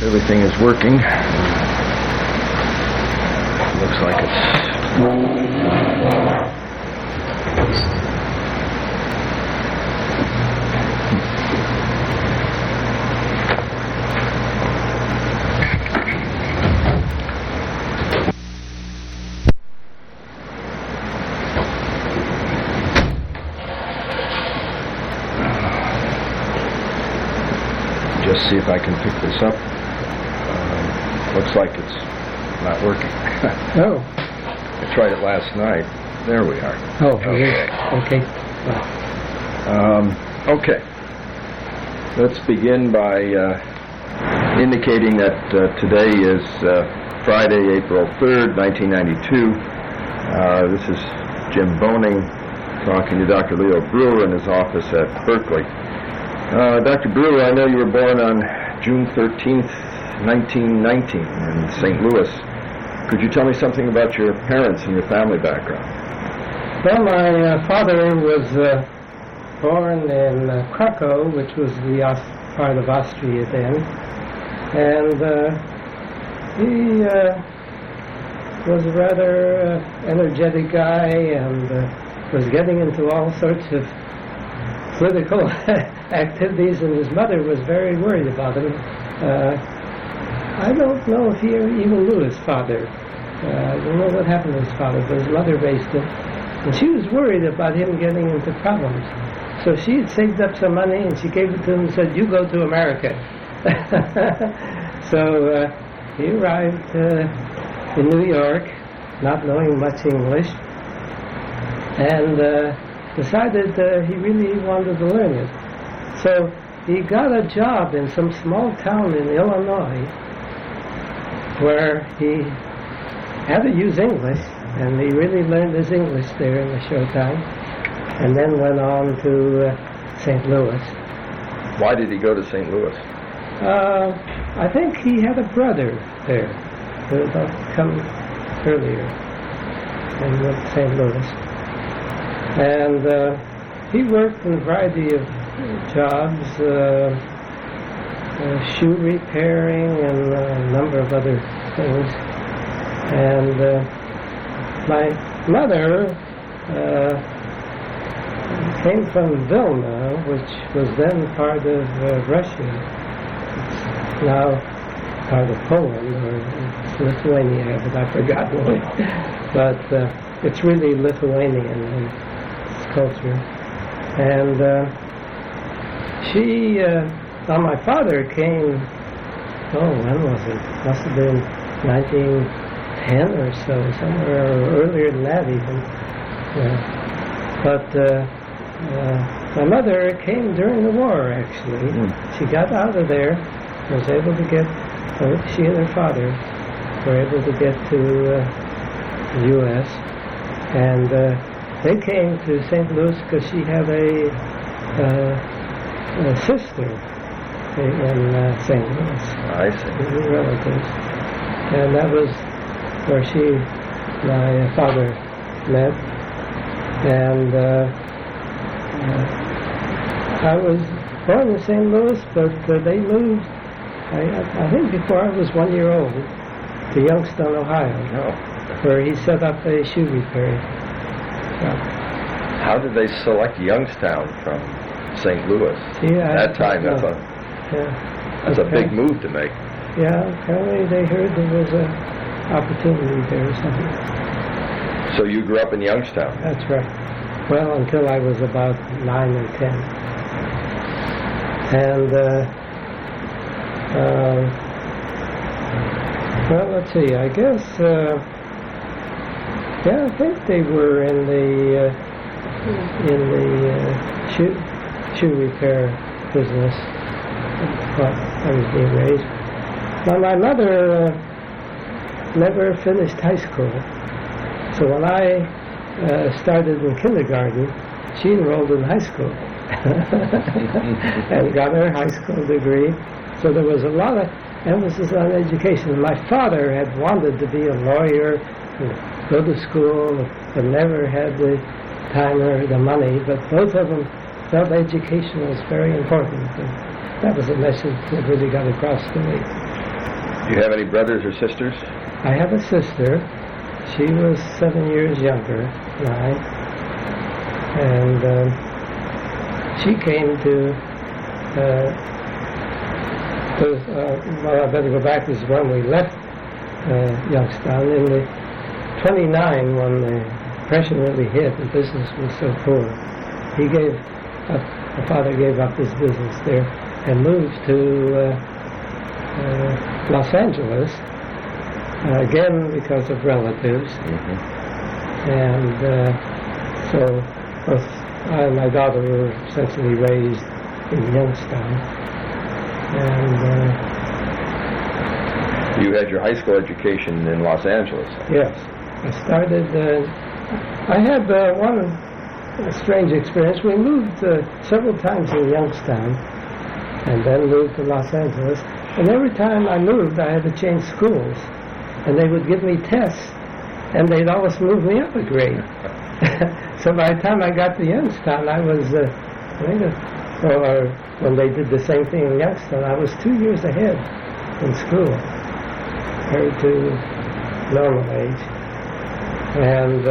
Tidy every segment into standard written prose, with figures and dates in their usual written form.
Everything is working. Looks like it's... Just see if I can pick this up. Looks like it's not working. Oh. I tried it last night. There we are. Oh, okay. Okay. Okay. Let's begin by indicating that today is Friday, April 3rd, 1992. This is Jim Boning talking to Dr. Leo Brewer in his office at Berkeley. Dr. Brewer, I know you were born on June 13th, 1919 in St. Louis. Could you tell me something about your parents and your family background? Well, my father was born in Krakow, which was the part of Austria then, and he was a rather energetic guy and was getting into all sorts of political activities, and his mother was very worried about him. I don't know if he even knew his father. I don't know what happened to his father, but his mother raised him. And she was worried about him getting into problems. So she had saved up some money, and she gave it to him and said, "You go to America." So he arrived in New York, not knowing much English, and decided he really wanted to learn it. So he got a job in some small town in Illinois where he had to use English, and he really learned his English there in a short time, and then went on to St. Louis. Why did he go to St. Louis? I think he had a brother there who had come earlier and went to St. Louis. And he worked in a variety of jobs, shoe repairing and a number of other things. And my mother came from Vilna, which was then part of Russia. It's now part of Poland, or it's Lithuania, but I've forgotten it. But it's really Lithuanian in its culture. And my father came, when was it? Must have been 1910 or so, somewhere earlier than that even. But my mother came during the war, actually. She got out of there, was able to get, she and her father were able to get to the U.S., and they came to St. Louis because she had a sister in St. Louis. I see. Relatives. And that was where my father met. And I was born in St. Louis, but they moved, I think before I was 1 year old, to Youngstown, Ohio, where he set up a shoe repair shop. How did they select Youngstown from St. Louis? That time, that's a big move to make. Yeah, apparently they heard there was an opportunity there or something. So you grew up in Youngstown? That's right. Well, until I was about 9 or 10. And, well, let's see, I guess, I think they were in the shoe repair business. I was being raised. Now, my mother never finished high school, so when I started in kindergarten, she enrolled in high school and got her high school degree. So there was a lot of emphasis on education. My father had wanted to be a lawyer, go to school, but never had the time or the money. But both of them felt education was very important. And that was a message that really got across to me. Do you have any brothers or sisters? I have a sister. She was 7 years younger than I. And she came to, well, I better go back. This is when we left Youngstown. In the 29, when the Depression really hit, the business was so poor. My father gave up his business there and moved to Los Angeles, again because of relatives. Mm-hmm. And so both I and my daughter were essentially raised in Youngstown. And you had your high school education in Los Angeles. yes, I started, I had one strange experience. We moved several times in Youngstown and then moved to Los Angeles. And every time I moved, I had to change schools. And they would give me tests, and they'd always move me up a grade. So by the time I got to Youngstown, I was, or when they did the same thing in Youngstown, I was 2 years ahead in school, compared to normal age. And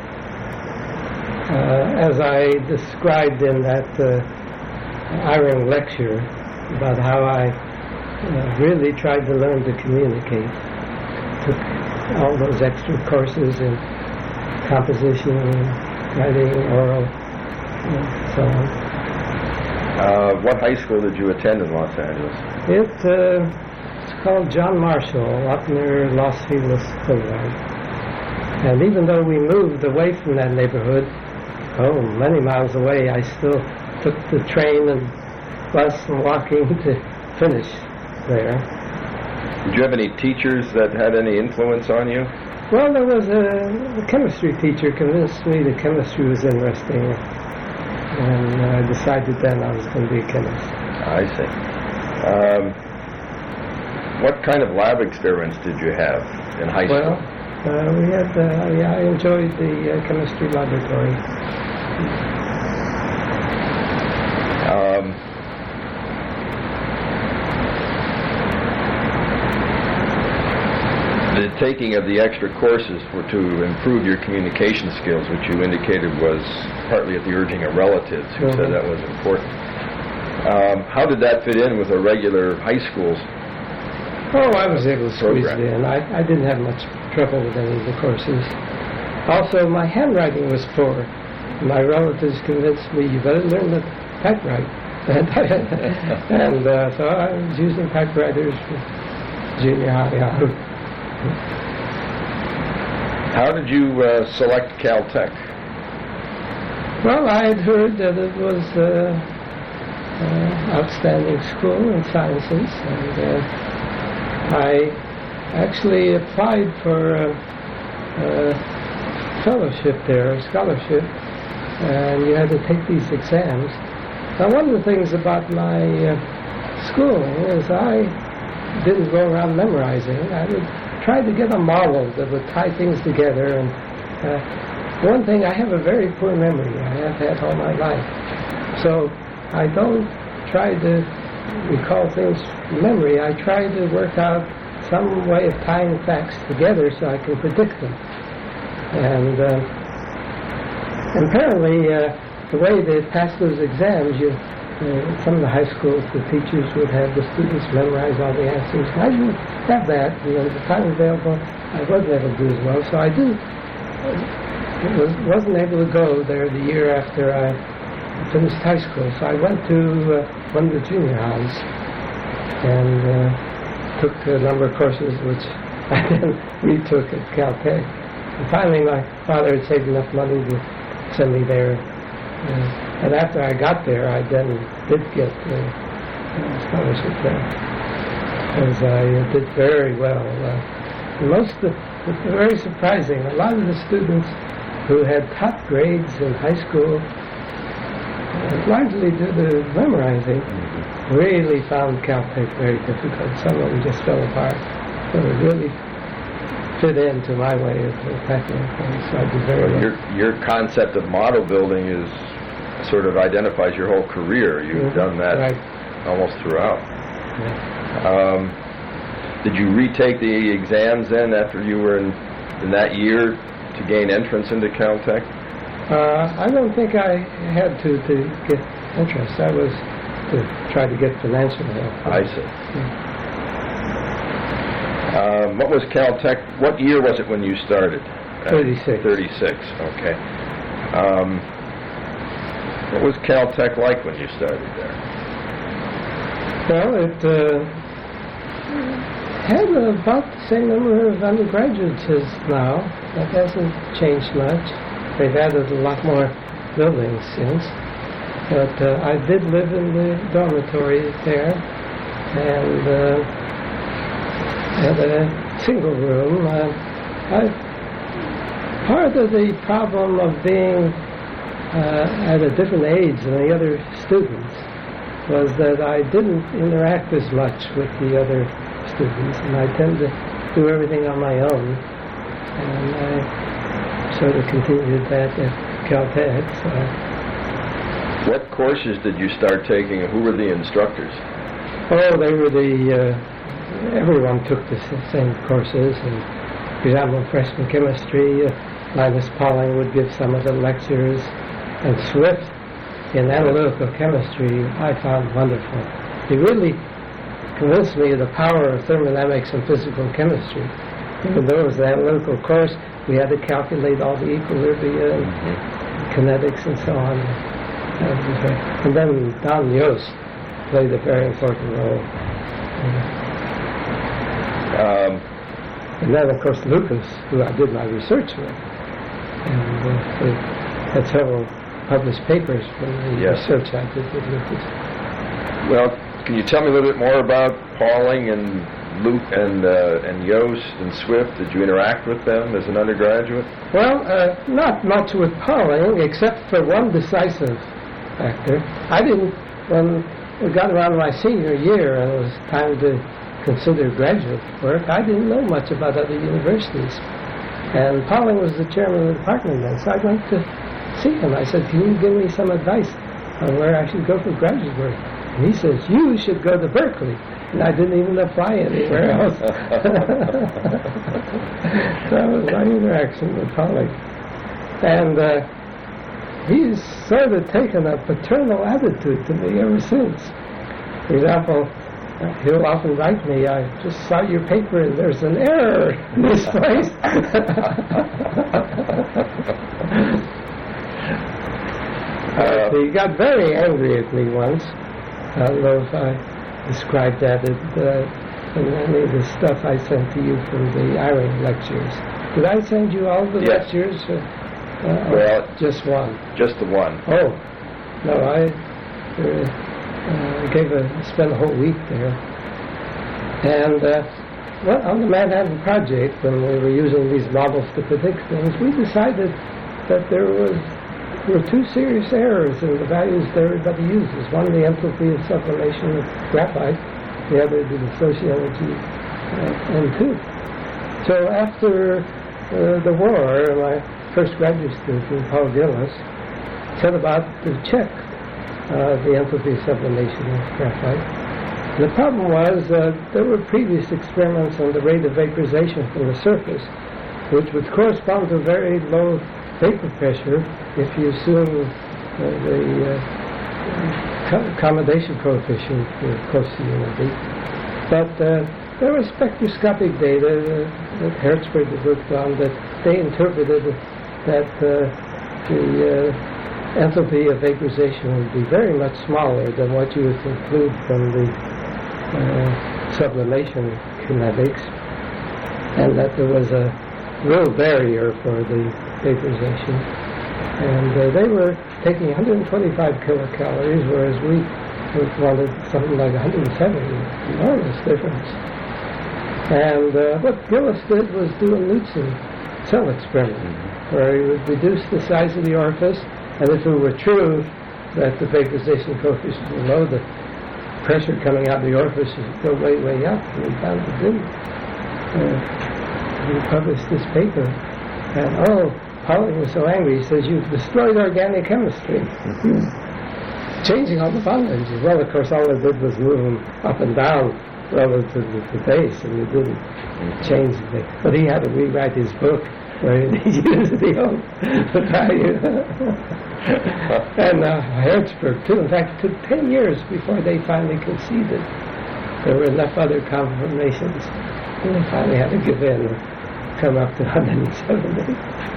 as I described in that Eyring lecture about how I really tried to learn to communicate, took all those extra courses in composition, writing, oral, and so on. What high school did you attend in Los Angeles? It's called John Marshall, up near Los Feliz Boulevard. And even though we moved away from that neighborhood, many miles away, I still took the train and bus and walking to finish there. Did you have any teachers that had any influence on you? Well, there was a chemistry teacher convinced me that chemistry was interesting, and I decided then I was going to be a chemist. I see. What kind of lab experiments did you have in high school? Well, we had, I enjoyed the chemistry laboratory. The taking of the extra courses to improve your communication skills, which you indicated was partly at the urging of relatives who said that was important. How did that fit in with a regular high school? I was able to squeeze it in. I didn't have much trouble with any of the courses. Also, my handwriting was poor. My relatives convinced me, you better learn to typewrite. And so I was using typewriters for junior high on. How did you select Caltech? Well, I had heard that it was an outstanding school in sciences, and I actually applied for a fellowship there, a scholarship, and you had to take these exams. Now, one of the things about my schooling is I didn't go around memorizing. I would try to get a model that would tie things together. And one thing, I have a very poor memory. I have had all my life. So I don't try to recall things from memory. I try to work out some way of tying facts together so I can predict them. And apparently, the way they pass those exams, some of the high schools, the teachers would have the students memorize all the answers. I didn't have that. The time available, I wasn't able to do as well. So I wasn't able to go there the year after I finished high school. So I went to one of the junior highs and took a number of courses, which I then retook at Caltech. And finally, my father had saved enough money to send me there. And after I got there, I then did get a scholarship there, because I did very well. It's very surprising. A lot of the students who had top grades in high school, largely due to memorizing, really found Caltech very difficult. Some of them just fell apart. So it really fit into my way of tackling things. So I did very well. Your concept of model building is sort of identifies your whole career. You've done that almost throughout. Yeah. Did you retake the exams then after you were in that year to gain entrance into Caltech? I don't think I had to get entrance. That was to try to get financial help. I see. What was Caltech? What year was it when you started? 36. 36. Okay. What was Caltech like when you started there? Well, it had about the same number of undergraduates as now. That hasn't changed much. They've added a lot more buildings since. But I did live in the dormitory there, and had a single room. Part of the problem of being at a different age than the other students was that I didn't interact as much with the other students, and I tend to do everything on my own. And I sort of continued that at Caltech. What courses did you start taking, and who were the instructors? Oh, they were everyone took the same courses. And, for example, freshman chemistry, Linus Pauling would give some of the lectures, and Swift in analytical chemistry I found wonderful. He really convinced me of the power of thermodynamics and physical chemistry. Even though it was an analytical course, we had to calculate all the equilibria and kinetics and so on. And then Don Yost played a very important role. And then, of course, Lucas, who I did my research with. And we had several published papers from the research I did with Lucas. Well, can you tell me a little bit more about Pauling and Luke and Yost and Swift? Did you interact with them as an undergraduate? Well, not much with Pauling, except for one decisive factor. I didn't, when it got around my senior year and it was time to consider graduate work, I didn't know much about other universities. And Pauling was the chairman of the department then, so I went to see him. I said, can you give me some advice on where I should go for graduate work? And he says, you should go to Berkeley. And I didn't even apply anywhere else. That was my interaction with Pauling. And he's sort of taken a paternal attitude to me ever since. For example, he'll often write me, I just saw your paper and there's an error in this place. He got very angry at me once. I don't know if I described that in any of the stuff I sent to you from the Iron lectures. Did I send you all the lectures? Well, just one. Just the one. Oh, no, I spent a whole week there. And on the Manhattan Project, when we were using these models to predict things, we decided that there were two serious errors in the values that everybody uses. One, the enthalpy of sublimation of graphite. The other, the sociology N2. So after the war, my first graduate student, Paul Gillis, set about to check the enthalpy of sublimation of graphite. The problem was there were previous experiments on the rate of vaporization from the surface, which would correspond to very low vapor pressure if you assume the accommodation coefficient close to unity. But there was spectroscopic data that Hertzberg had worked on that they interpreted that the enthalpy of vaporization would be very much smaller than what you would conclude from the sublimation kinetics, and that there was a real barrier for the vaporization. And they were taking 125 kilocalories, whereas we wanted something like 170. Enormous difference. And what Gillis did was do a Knudsen cell experiment, where he would reduce the size of the orifice, and if it were true that the vaporization coefficient was low, the pressure coming out of the orifice would go way, way up, and we found it didn't. He published this paper, and Pauling was so angry, he says, you've destroyed organic chemistry. Changing all the bond energies. Well, of course, all it did was move them up and down relative to today's, and he didn't change it. But he had to rewrite his book where he used the old value. And Herzberg, too. In fact, it took 10 years before they finally conceded. There were enough other confirmations, and they finally had to give in and come up to 170.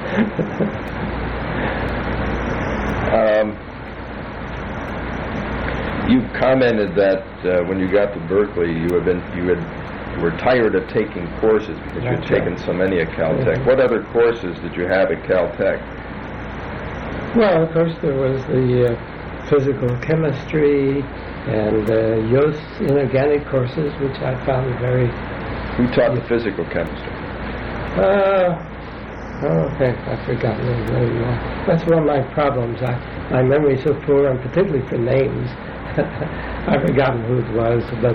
You commented that when you got to Berkeley, you were tired of taking courses because you had taken so many at Caltech. Mm-hmm. What other courses did you have at Caltech? Well, of course, there was the physical chemistry and Jost's inorganic courses, which I found very... Who taught the physical chemistry? Okay, I've forgotten his name now. That's one of my problems. My memory's so poor, and particularly for names. I've forgotten who it was, but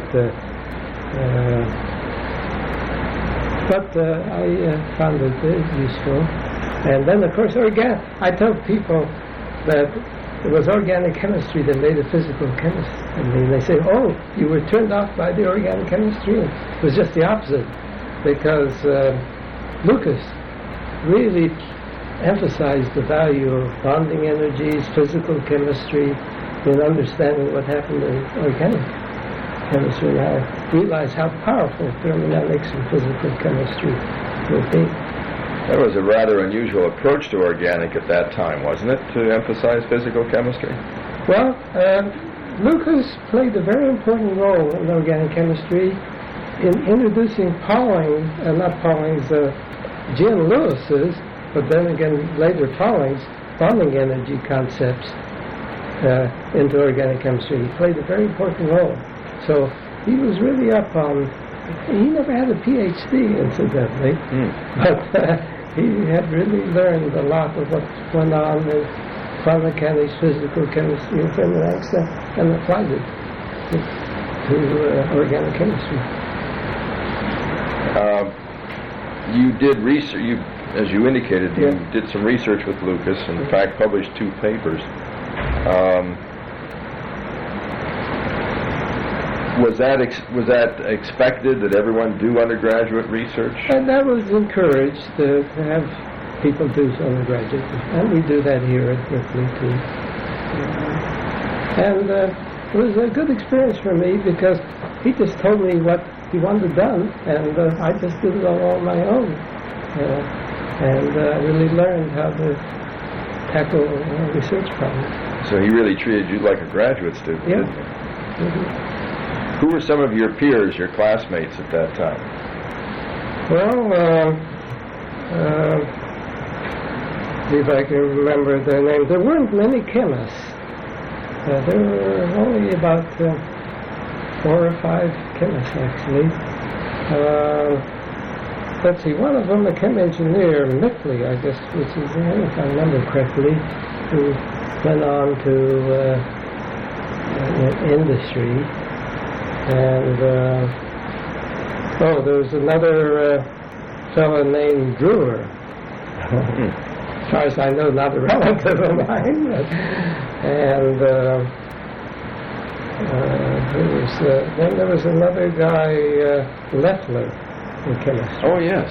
I found it useful. And then, of course, I tell people that it was organic chemistry that made a physical chemist. I mean, they say, "Oh, you were turned off by the organic chemistry." It was just the opposite, because Lucas really emphasized the value of bonding energies, physical chemistry, in understanding what happened in organic chemistry. And I realized how powerful thermodynamics and physical chemistry would be. That was a rather unusual approach to organic at that time, wasn't it, to emphasize physical chemistry? Well, Lucas played a very important role in organic chemistry in introducing Jim Lewis's, but then again later Pauling's bonding energy concepts into organic chemistry. He played a very important role. So he was really up on... He never had a PhD, incidentally, but he had really learned a lot of what went on in quantum mechanics, physical chemistry, and thermodynamics, and applied it to organic chemistry. You did research, as you indicated, you did some research with Lucas, and in fact published 2 papers. Was that expected that everyone do undergraduate research? And that was encouraged to have people do undergraduate, and we do that here at Berkeley too. And it was a good experience for me because he just told me what he wanted done, and I just did it all on my own. And I really learned how to tackle research problems. So he really treated you like a graduate student, yeah. didn't he? Mm-hmm. Who were some of your peers, your classmates at that time? Well, see if I can remember their names. There weren't many chemists. There were only about 4 or 5 chemists, actually. Let's see, one of them, a chem engineer, Mickley, I guess, which is his name, if I remember correctly, who went on to industry. And, there was another fellow named Brewer. As far as I know, not a relative of mine. And then there was another guy, Leffler, in chemistry. Oh, yes.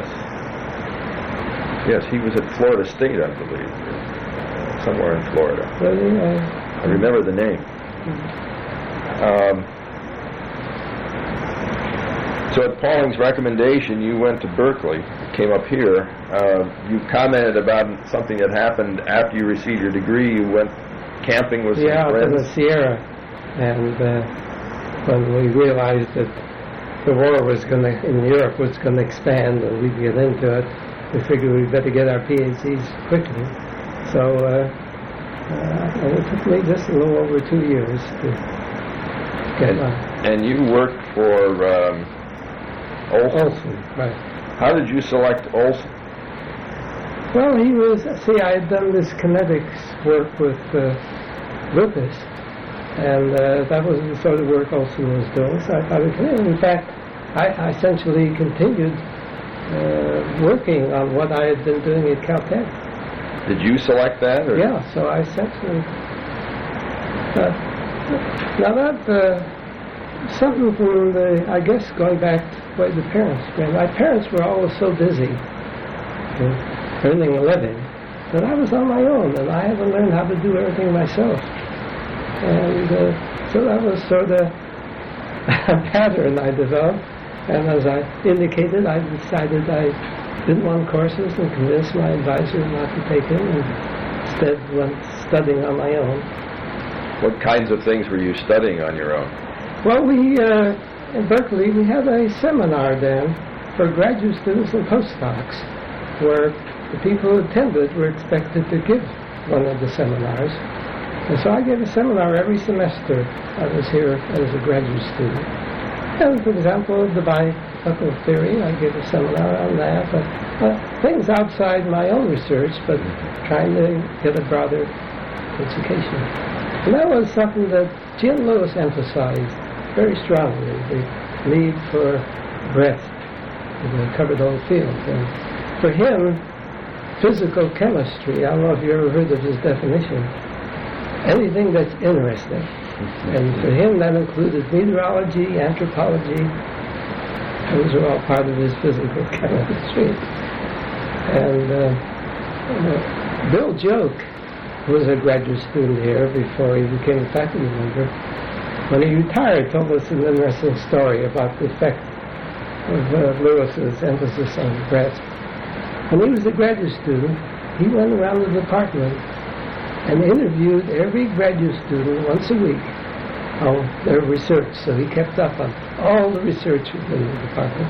Yes, he was at Florida State, I believe. Somewhere in Florida. Really? I remember the name. So at Pauling's recommendation, you went to Berkeley, came up here. You commented about something that happened after you received your degree. You went camping with some friends. Yeah, in the Sierra. And when we realized that the war in Europe was going to expand and we'd get into it, we figured we'd better get our PhDs quickly. So and it took me just a little over 2 years to get on. And you worked for Olson, right. How did you select Olson? Well, I had done this kinetics work with Lucas, and that was the sort of work Olson was doing, so I thought it was. In fact, I essentially continued working on what I had been doing at Caltech. Did you select that? Or? Yeah, so I essentially... now that something from I guess going back to the way the parents were. My parents were always so busy earning a living that I was on my own, and I had to learn how to do everything myself. And so that was sort of a pattern I developed. And as I indicated, I decided I didn't want courses and convinced my advisor not to take them, and instead went studying on my own. What kinds of things were you studying on your own? Well, in Berkeley, we had a seminar then for graduate students and postdocs, where the people who attended were expected to give one of the seminars. And so I gave a seminar every semester I was here as a graduate student. And for example, the biological theory, I gave a seminar on that. Things outside my own research, but trying to get a broader education. And that was something that Jim Lewis emphasized very strongly, the need for breadth to cover the whole field. And for him, physical chemistry, I don't know if you ever heard of his definition, anything that's interesting. And for him, that included meteorology, anthropology. Those are all part of his physical chemistry. And Bill Joke was a graduate student here before he became a faculty member. When he retired, told us an interesting story about the effect of Lewis's emphasis on breadth. When he was a graduate student, he went around the department and interviewed every graduate student once a week on their research. So he kept up on all the research within the department.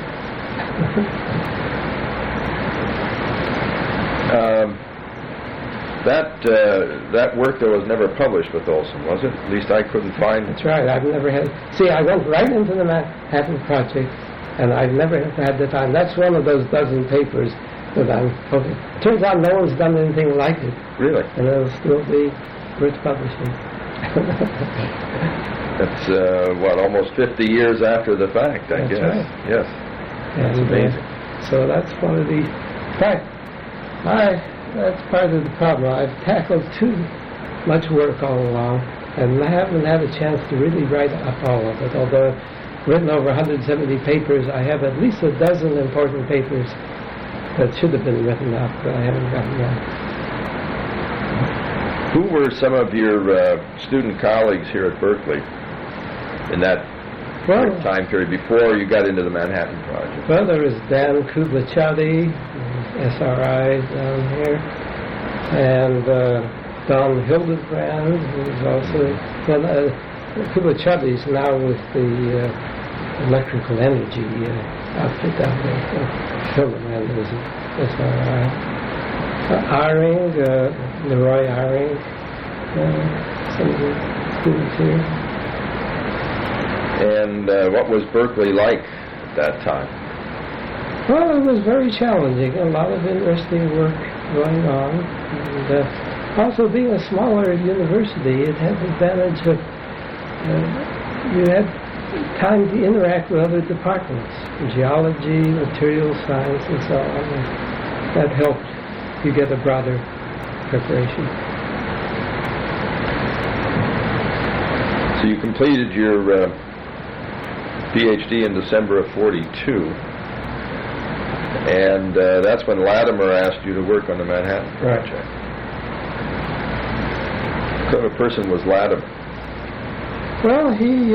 That work, though, was never published with Olson, was it? At least I couldn't find... That's right. I've never had... See, I went right into the Manhattan Project, and I've never had the time. That's one of those dozen papers that I'm hoping. Turns out no one's done anything like it. Really? And it'll still be worth publishing. That's, almost 50 years after the fact, I guess. Right. Yes. That's amazing. So that's one of the... In fact, that's part of the problem. I've tackled too much work all along, and I haven't had a chance to really write up all of it. Although I've written over 170 papers, I have at least a dozen important papers that should have been written up, but I haven't gotten them. Who were some of your student colleagues here at Berkeley in that time period before you got into the Manhattan Project? Well, there was Dan Kublachady, SRI down here, and Don Hildebrand, who's also... Kublachady's now with the electrical energy outfit down there. Hildebrand is SRI. Eyring, Leroy Eyring, some of the students here. And what was Berkeley like at that time? Well, it was very challenging. A lot of interesting work going on. And also being a smaller university, it had the advantage of you had time to interact with other departments, geology, material science, and so on. And that helped you get a broader preparation. So you completed your PhD in December of 42, and that's when Latimer asked you to work on the Manhattan Project. Right. What kind of a person was Latimer? Well, he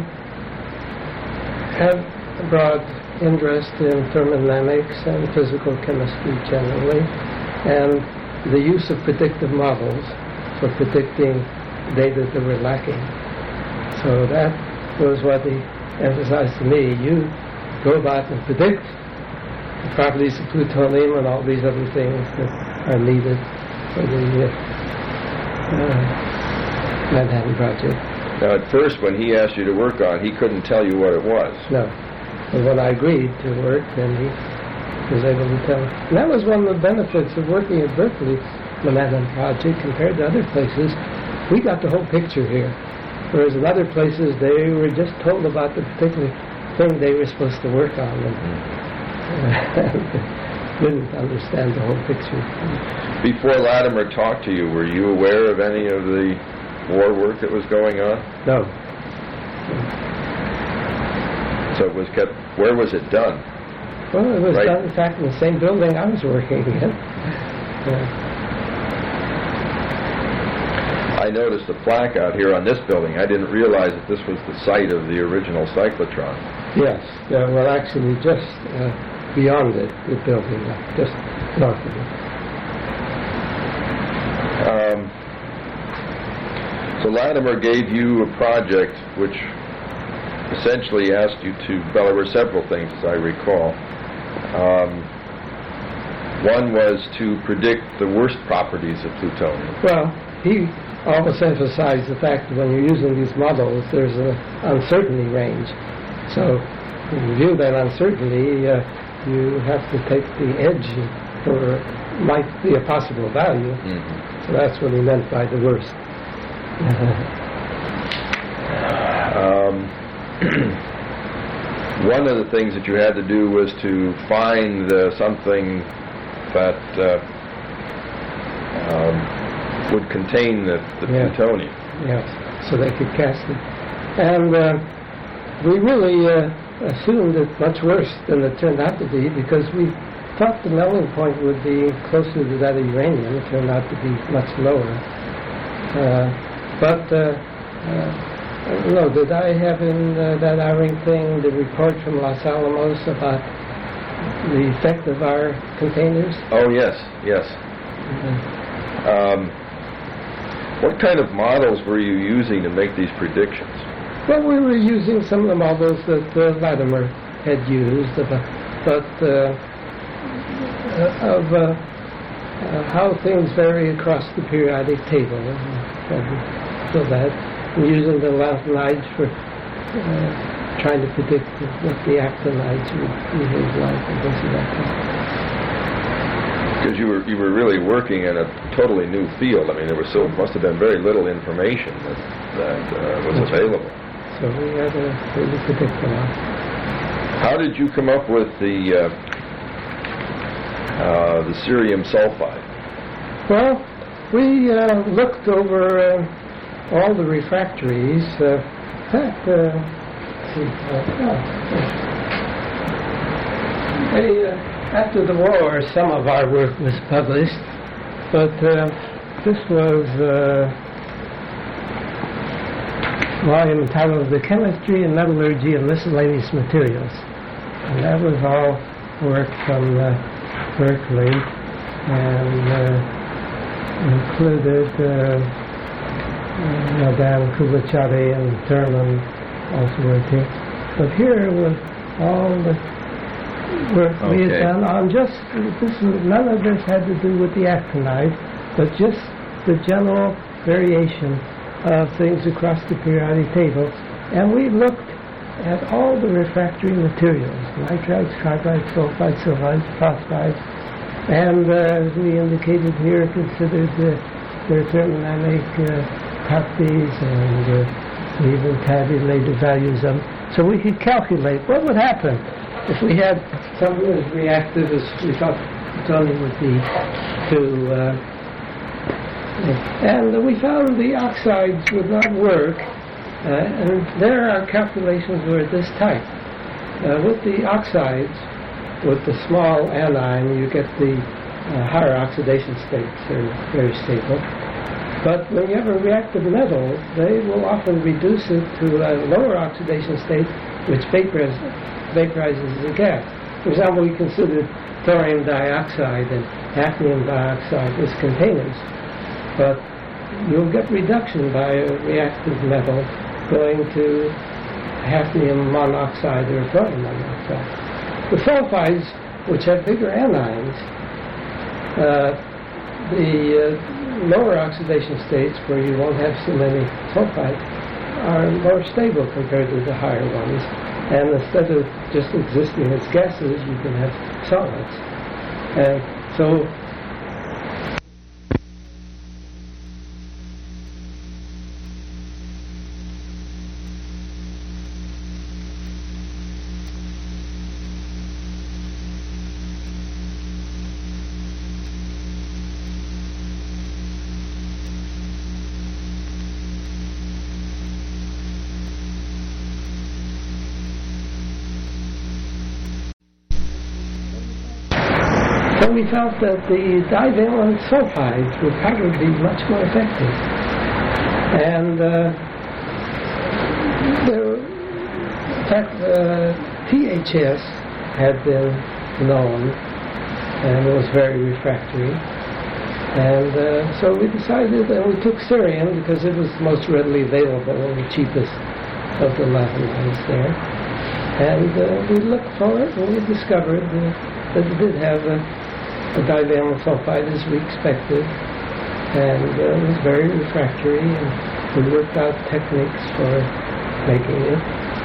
had a broad interest in thermodynamics and physical chemistry generally, and the use of predictive models for predicting data that were lacking. So that was what he emphasized to me. You go about and predict the properties of plutonium and all these other things that are needed for the Manhattan Project. Now, at first, when he asked you to work on it, he couldn't tell you what it was. No. But when I agreed to work, then he was able to tell. And that was one of the benefits of working at Berkeley, the Manhattan Project, compared to other places. We got the whole picture here. Whereas in other places, they were just told about the particular thing they were supposed to work on and didn't understand the whole picture. Before Latimer talked to you, were you aware of any of the war work that was going on? No. So it was kept. Where was it done? Well, it was Right. done, in fact, in the same building I was working in. I noticed a plaque out here on this building. I didn't realize that this was the site of the original cyclotron. Yes, well, actually, just beyond it, the building, just north of it. So Latimer gave you a project which essentially asked you to, well, there were several things, as I recall. One was to predict the worst properties of plutonium. Well, he always emphasized the fact that when you're using these models, there's an uncertainty range. So, to review that uncertainty, you have to take the edge for might be a possible value. Mm-hmm. So that's what he meant by the worst. One of the things that you had to do was to find something that would contain the Yeah. plutonium. Yes, so they could cast it. And we really assumed it much worse than it turned out to be, because we thought the melting point would be closer to that of uranium. It turned out to be much lower. No, did I have in that I-ring thing the report from Los Alamos about the effect of our containers? Oh, yes, yes. What kind of models were you using to make these predictions? Well, we were using some of the models that Latimer had used, of how things vary across the periodic table. So that we're using the lantanides for trying to predict what the actinides would behave like and things of that kind. Because you were really working in a totally new field. I mean, must have been very little information that was available. So we had to really predict a lot. How did you come up with the cerium sulfide? Well, we looked over all the refractories. In fact, after the war, some of our work was published, but this was a volume entitled The Chemistry and Metallurgy of Miscellaneous Materials. And that was all work from Berkeley, and included Madame Kubachari and Thurman also worked here. But here was all the work we had done on just this. None of this had to do with the actinide, but just the general variation of things across the periodic table. And we looked at all the refractory materials: nitrides, carbides, sulfides, silvides, phosphides, and as we indicated here, considered their thermodynamic properties, and even tabulated values of them, so we could calculate what would happen if we had something as reactive as we thought plutonium would be and we found the oxides would not work, and there our calculations were this type. With the oxides, with the small anion, you get the higher oxidation states. They're very stable. But when you have a reactive metal, they will often reduce it to a lower oxidation state, which vaporizes the gas. For example, we consider thorium dioxide and hafnium dioxide as containers. But you'll get reduction by a reactive metal going to hafnium monoxide or thorium monoxide. The sulfides, which have bigger anions, the lower oxidation states, where you won't have so many sulfides, are more stable compared to the higher ones. And instead of just existing as gases, you can have solids. And so So we felt that the divalent sulfides would probably be much more effective. And in fact, THS had been known, and it was very refractory. And so we decided, and we took Syrian because it was most readily available and the cheapest of the lavendins there. And we looked for it, and we discovered that it did have a divalent sulfide as we expected, and it was very refractory, and we worked out techniques for making it.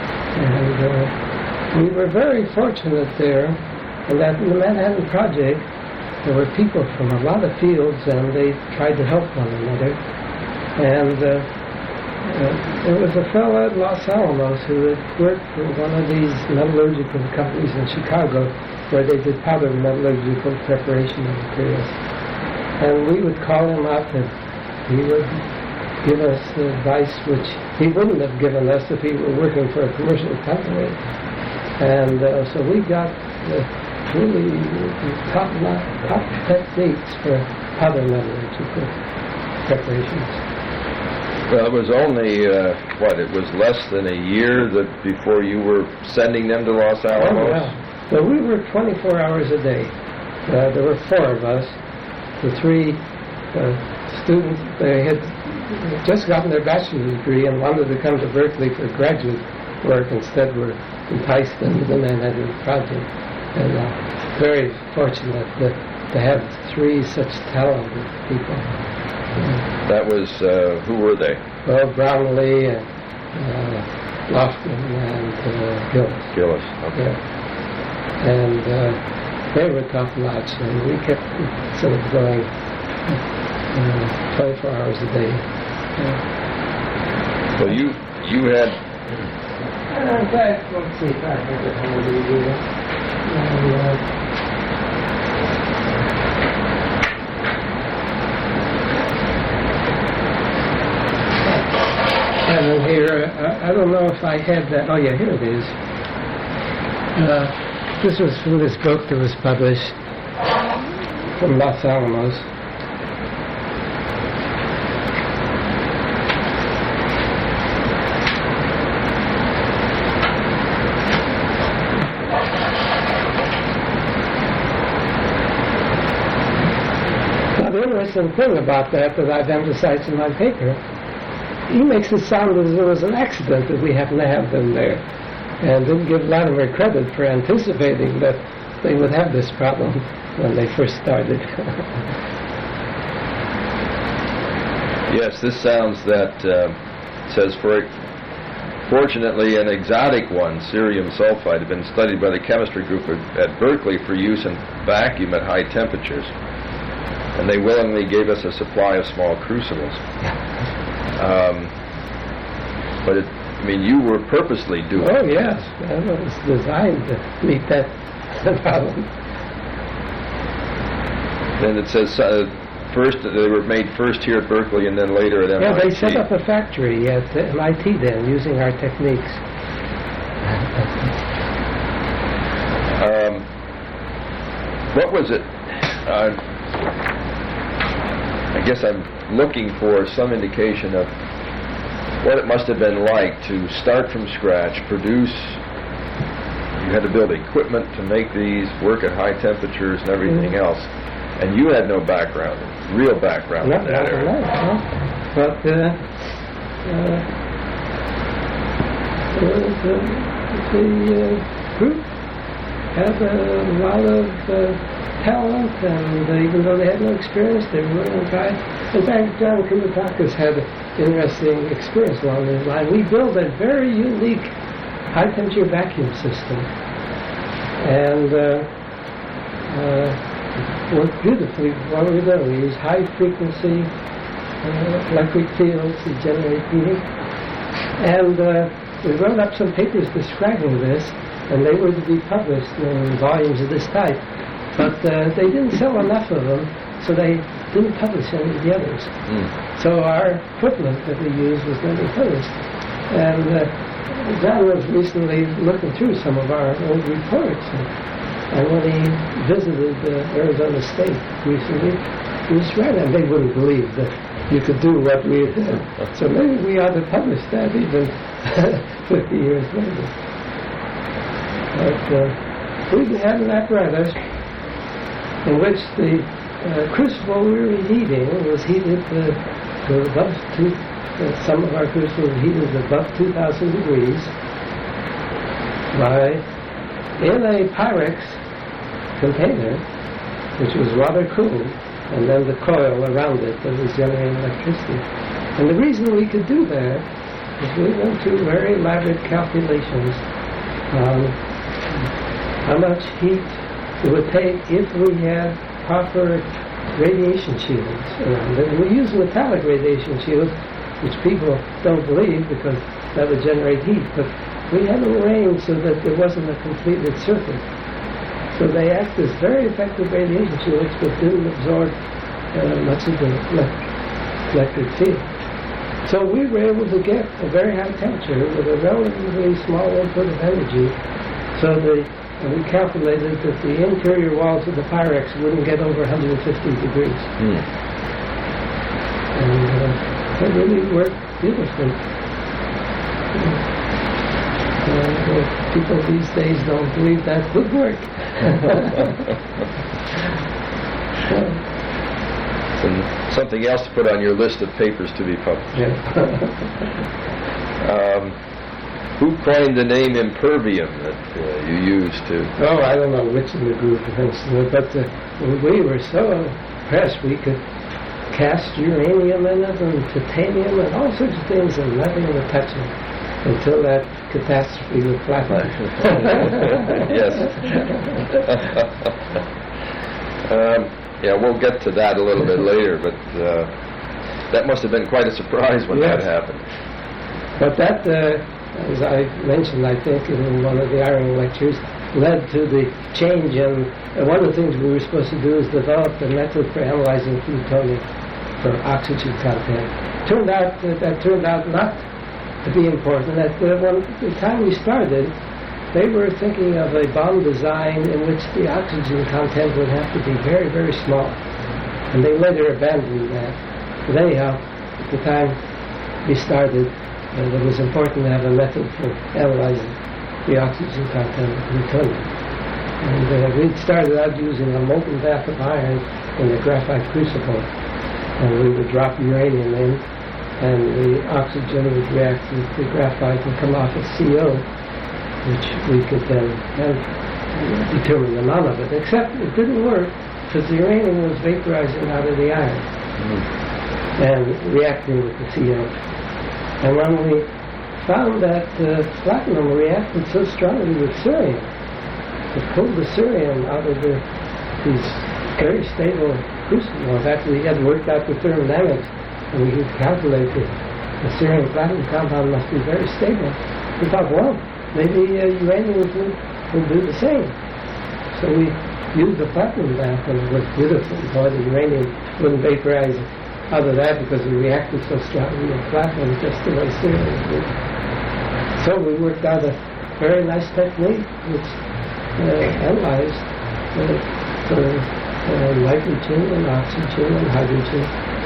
And we were very fortunate there, and that in the Manhattan Project, there were people from a lot of fields, and they tried to help one another. And there was a fellow at Los Alamos who had worked for one of these metallurgical companies in Chicago, where they did powder metallurgical preparation of materials. And we would call him up, and he would give us advice which he wouldn't have given us if he were working for a commercial company. And so we got really top techniques for powder metallurgical preparations. Well, it was only, it was less than a year that before you were sending them to Los Alamos? Oh, yeah. Well, we worked 24 hours a day. There were 4 of us. The 3 students, they had just gotten their bachelor's degree and wanted to come to Berkeley for graduate work. Instead, were enticed into the Manhattan Project. And very fortunate to have 3 such talented people. That was, who were they? Well, Brownlee and Lofgren and Gillis. Gillis, okay. Yeah. And they were top notch, and we kept sort of going 24 hours a day. Well, you had... In fact, let's see if I have it handy here. And then here, I don't know if I had that. Oh, yeah, here it is. This was from this book that was published from Los Alamos. The interesting thing about that I've emphasized in my paper, he makes it sound as though it was an accident that we happened to have them there, and didn't give Latimer credit for anticipating that they would have this problem when they first started. Yes, this sounds that says, fortunately an exotic one, cerium sulfide, had been studied by the chemistry group at Berkeley for use in vacuum at high temperatures. And they willingly gave us a supply of small crucibles. But you were purposely doing it. Oh, yes. It was designed to meet that problem. Then it says first they were made first here at Berkeley and then later at MIT. Yeah, they set up a factory at MIT then, using our techniques. What was it? I guess I'm looking for some indication of what it must have been like to start from scratch, produce. You had to build equipment to make these, work at high temperatures and everything else. And you had no background, real background in that area. No. But the group had a lot of talent, and even though they had no experience, they were willing to try. In fact, John Koumatakis had an interesting experience along this line. We built a very unique high-temperature vacuum system, and worked beautifully while we were there. We used high-frequency electric fields to generate heating, and we wrote up some papers describing this, and they were to be published in volumes of this type. But they didn't sell enough of them, so they didn't publish any of the others. So our equipment that we used was going to be published. And John was recently looking through some of our old reports, and And when he visited Arizona State recently, he was right, and they wouldn't believe that you could do what we did. So maybe we ought to publish that even 50 years later. But we had an apparatus in which the crucible we were heating was heated to above some of our crucibles were heated above 2,000 degrees by, in a Pyrex container, which was water cooled, and then the coil around it that was generating electricity. And the reason we could do that is we went through very elaborate calculations on how much heat it would take if we had proper radiation shields around it. We use metallic radiation shields, which people don't believe because that would generate heat, but we had them arranged so that there wasn't a completed circuit. So they act as very effective radiation shields, but didn't absorb much of the electric field. So we were able to get a very high temperature with a relatively small input of energy, so we calculated that the interior walls of the Pyrex wouldn't get over 150 degrees. And it really worked beautifully. People these days don't believe that would work. And something else to put on your list of papers to be published. Yeah. Who coined the name impervium that you used to? Oh, I don't know which of the group, but we were so impressed we could cast uranium in it and titanium and all sorts of things, and nothing would touch it until that catastrophe would flatten it. Yes. Yeah, we'll get to that a little bit later, but that must have been quite a surprise when that happened. But that, as I mentioned, I think, in one of the Iring lectures, led to the change in, one of the things we were supposed to do is develop a method for analyzing plutonium for oxygen content. That turned out not to be important. At the time we started, they were thinking of a bomb design in which the oxygen content would have to be very, very small. And they later abandoned that. But anyhow, at the time we started, it was important to have a method for analyzing the oxygen content of plutonium. And we started out using a molten bath of iron in a graphite crucible. And we would drop uranium in, and the oxygen would react with the graphite and come off as CO, which we could then determine the amount of it. Except it didn't work because the uranium was vaporizing out of the iron and reacting with the CO. And when we found that platinum reacted so strongly with cerium, it pulled the cerium out of these very stable crucibles. After we had worked out the thermodynamics and we could calculate the cerium platinum compound must be very stable, we thought, well, maybe uranium would do the same. So we used the platinum bath, and it was beautiful. Boy, the uranium wouldn't vaporize out of that because it reacted so strongly with platinum, just the way cerium did. So we worked out a very nice technique which analyzed for nitrogen and oxygen and hydrogen.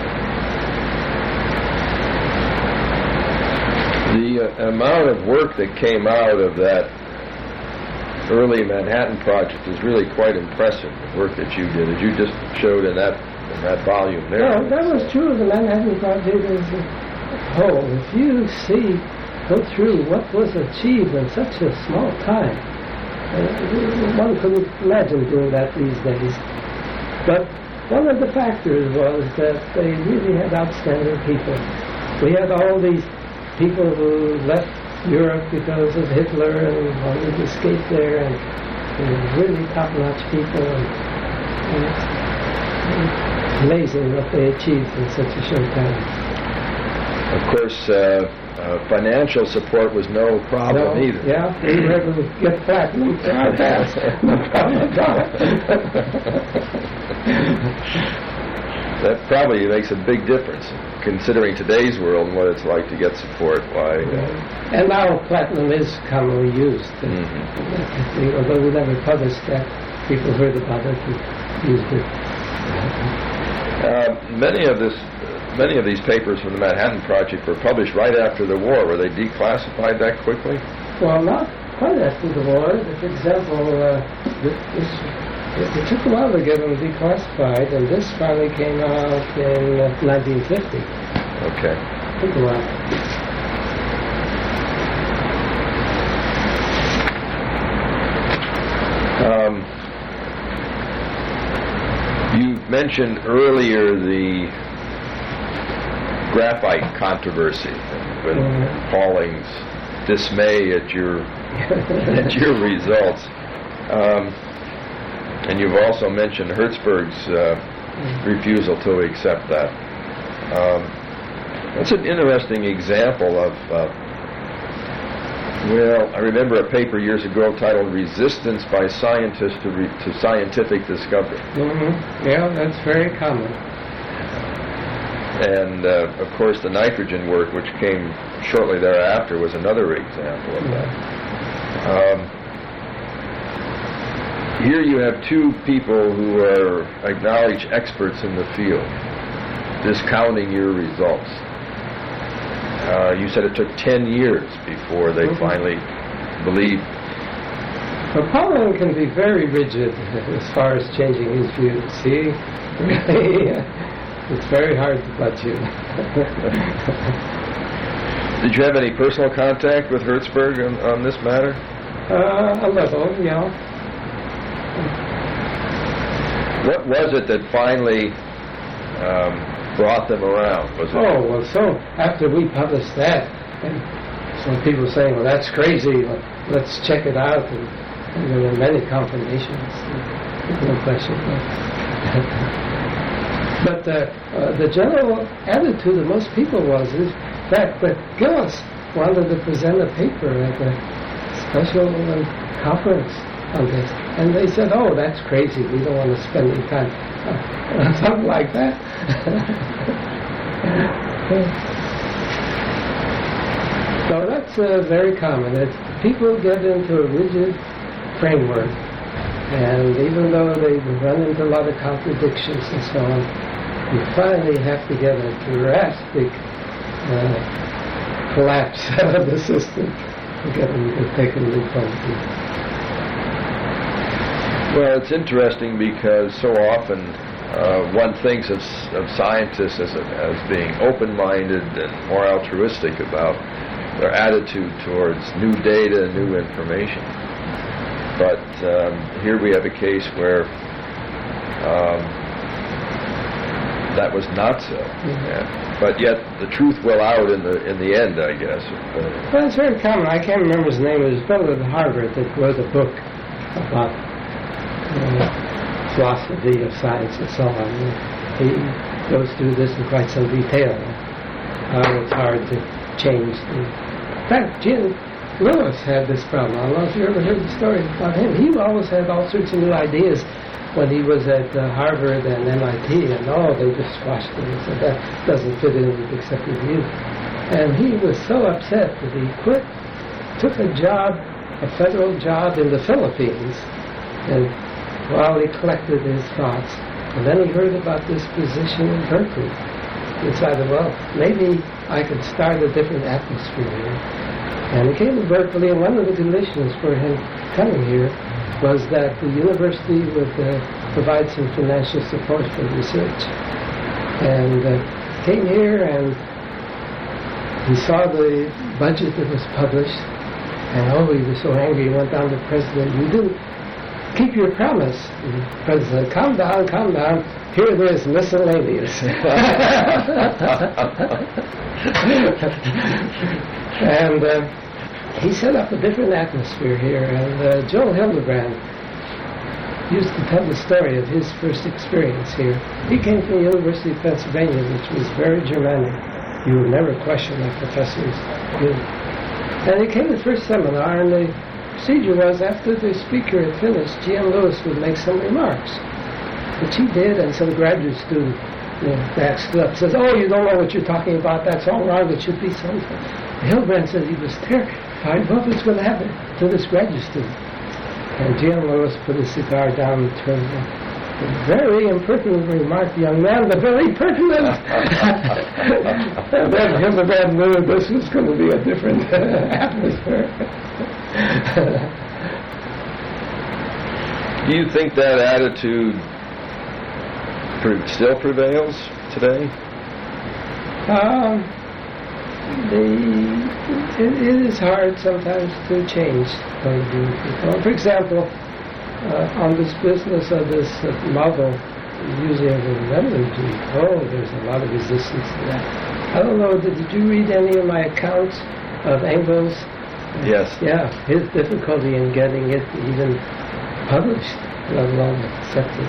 The amount of work that came out of that early Manhattan project is really quite impressive, the work that you did, as you just showed in that volume there. Well, that was true of the Manhattan project as a whole. If you go through what was achieved in such a small time, one couldn't imagine doing that these days. But one of the factors was that they really had outstanding people. We had all these people who left Europe because of Hitler and wanted to escape there, and they were really top-notch people, and it's amazing what they achieved in such a short time. Of course, financial support was no problem either. Yeah, we were able to get platinum to our pass. No problem at all. That probably makes a big difference. considering today's world and what it's like to get support, why... And now platinum is commonly used. Although we never published that, people heard about it and used it. Many of these papers from the Manhattan Project were published right after the war. Were they declassified that quickly? Well, not quite after the war. For example, it took a while to get them declassified, and this finally came out in 1950. Okay. It took a while. You mentioned earlier the graphite controversy with Pauling's dismay at your results, and you've also mentioned Hertzberg's refusal to accept that. That's an interesting example of. Well, I remember a paper years ago titled "Resistance by Scientists to Scientific Discovery." Yeah, that's very common. And, of course, the nitrogen work, which came shortly thereafter, was another example of that. Here you have two people who are acknowledged experts in the field discounting your results. You said it took 10 years before they finally believed. Well, Pauling can be very rigid as far as changing his views. See? It's very hard to budge him. Did you have any personal contact with Hertzberg on this matter? A little, yeah. What was it that finally brought them around? Was it? Oh, well, so after we published that, and some people saying, well, that's crazy, let's check it out, and there were many confirmations, no question. But the general attitude of most people is that Gillis wanted to present a paper at a special conference on this. And they said, oh, that's crazy. We don't want to spend any time. Something like that. So that's very common. People get into a rigid framework. And even though they run into a lot of contradictions and so on, you finally have to get a drastic collapse of the system to get them to take a new point of view. Well, it's interesting because so often one thinks of scientists as being open-minded and more altruistic about their attitude towards new data and new information. But here we have a case where that was not so. Yeah. But yet the truth will out in the end, I guess. Well, it's very common. I can't remember his name. It was a fellow at Harvard that wrote a book about philosophy of science and so on. He goes through this in quite some detail. How it's hard to change. In fact, Jim Lewis had this problem. I don't know if you ever heard the story about him. He always had all sorts of new ideas when he was at Harvard and MIT, and they just squashed it and said that doesn't fit in with accepted view. And he was so upset that he quit, took a federal job in the Philippines, and while he collected his thoughts. And then he heard about this position in Berkeley. He decided, well, maybe I could start a different atmosphere here. And he came to Berkeley, and one of the conditions for him coming here was that the university would provide some financial support for research. And came here, and he saw the budget that was published, and he was so angry, he went down to the president. You didn't keep your promise. And the president, calm down, here it is, miscellaneous. And he set up a different atmosphere here, and Joel Hildebrand used to tell the story of his first experience here. He came from the University of Pennsylvania, which was very Germanic. You would never question a professor's view. And he came to the first seminar, and the procedure was after the speaker had finished, G.M. Lewis would make some remarks, which he did, and some graduate student Max stood up, says, "Oh, you don't know what you're talking about. That's all wrong. It should be something." Hilbrand said he was terrified. What was going to happen to this graduate student? And G.M. Lewis put his cigar down and turned around. "Very impertinent remark, young man, but very pertinent." And then Hildebrand knew this was going to be a different atmosphere. Do you think that attitude still prevails today? It is hard sometimes to change point of view of people. For example, on this business of this model using of metallurgy, there's a lot of resistance to that. I don't know, did you read any of my accounts of Engels? Yes. Yeah, his difficulty in getting it even published, let alone accepted.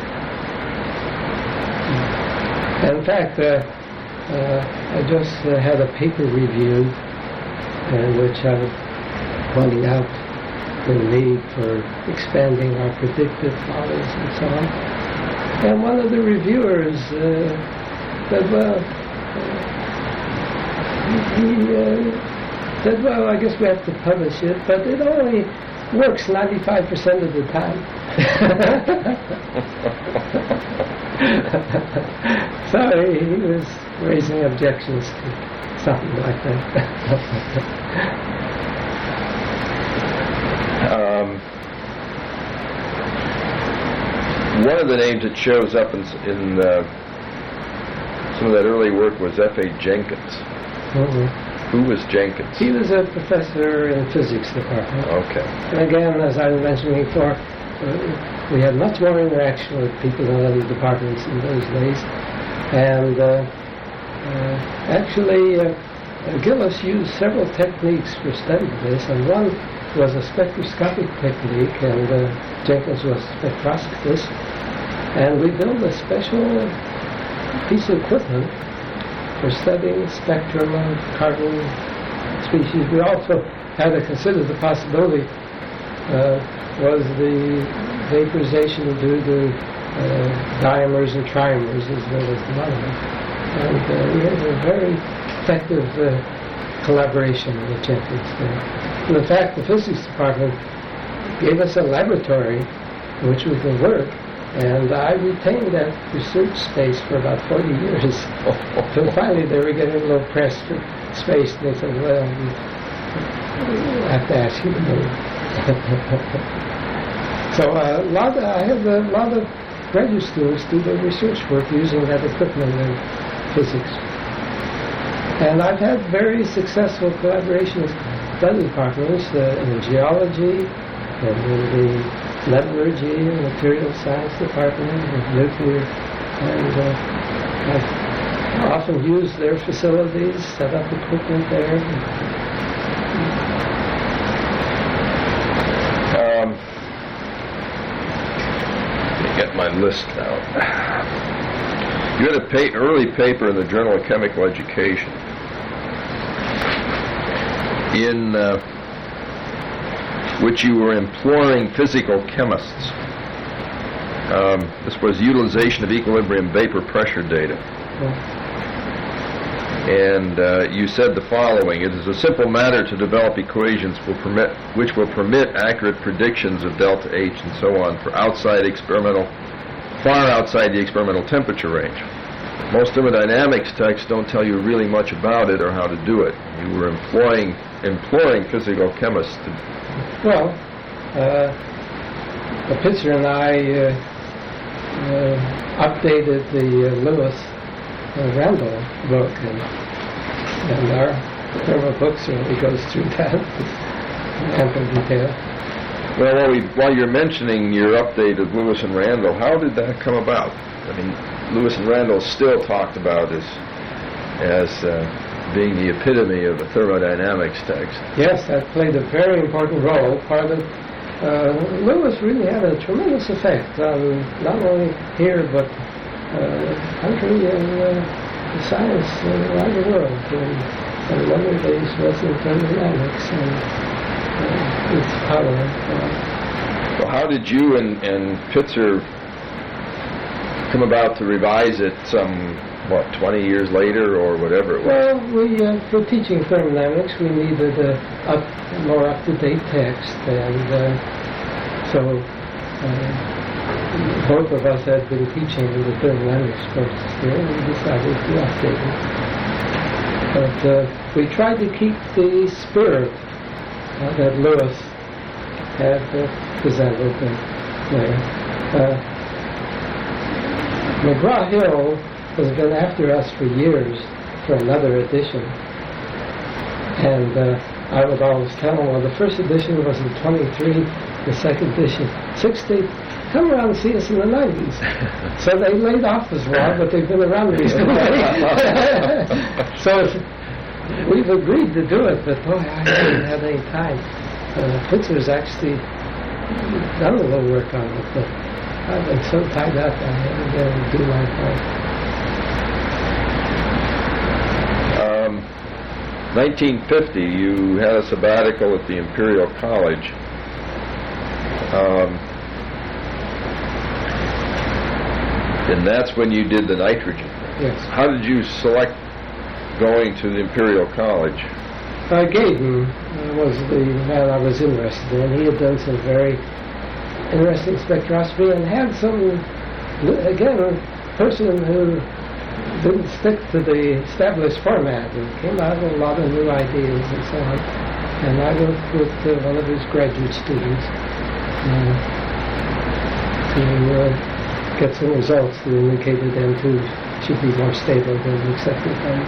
And in fact, I just had a paper review in which I was pointing out the need for expanding our predictive models and so on. And one of the reviewers said, well, I guess we have to publish it, but it only works 95% of the time. So he was raising objections to something like that. One of the names that shows up in some of that early work was F.A. Jenkins. Mm-hmm. Who was Jenkins? He was a professor in physics department. Okay. And again, as I was mentioning before, we had much more interaction with people in other departments in those days. And actually, Gillis used several techniques for studying this, and one was a spectroscopic technique, and Jenkins was a spectroscopist. And we built a special piece of equipment for studying the spectrum of carbon species. We also had to consider the possibility was the vaporization due to dimers and trimers as well as the monomers. And we had a very effective collaboration with Jenkins there. And in fact, the physics department gave us a laboratory in which we could work, and I retained that research space for about 40 years. So finally they were getting a little pressed for space, and they said, well, we'll have to ask you to move. So I have a lot of graduate students do their research work using that equipment in physics. And I've had very successful collaborations with other departments in geology, and in the metallurgy and material science department, and nuclear. And I've often used their facilities, set up equipment there. Let me get my list now. You had an early paper in the Journal of Chemical Education in which you were imploring physical chemists. This was utilization of equilibrium vapor pressure data. And you said the following: it is a simple matter to develop equations which will permit accurate predictions of delta H and so on for far outside the experimental temperature range. Most thermodynamics texts don't tell you really much about it or how to do it. You were imploring physical chemists to... Well, Pitzer and I updated the Lewis Randall book, and our thermal book certainly goes through that in ample detail. Well, while you're mentioning your update of Lewis and Randall, how did that come about? I mean, Lewis and Randall is still talked about as being the epitome of a thermodynamics text. Yes, that played a very important role. Part of Lewis really had a tremendous effect on not only here but country and science around the world. And one of these was in thermodynamics and its power. Well, how did you and Pitzer come about to revise it some 20 years later or whatever it was? Well, for teaching thermodynamics, we needed a more up-to-date text, and so both of us had been teaching the thermodynamics courses here, and we decided to update it. But we tried to keep the spirit that Lewis had presented there. McGraw-Hill has been after us for years for another edition. And I would always tell them, well, the first edition was in 23, the second edition 60. Come around and see us in the 90s. So they laid off as well, but they've been around recently. So we've agreed to do it, but boy, I haven't had any time. Fitzer's actually done a little work on it, but I've been so tied up, I haven't been able to do my part. 1950, you had a sabbatical at the Imperial College. And that's when you did the nitrogen. Yes. How did you select going to the Imperial College? Gaydon was the man I was interested in. He had done some very interesting spectroscopy and had some, again, a person who didn't stick to the established format and came out with a lot of new ideas and so on. And I worked with one of his graduate students to get some results that indicated M2 should be more stable than accepted them.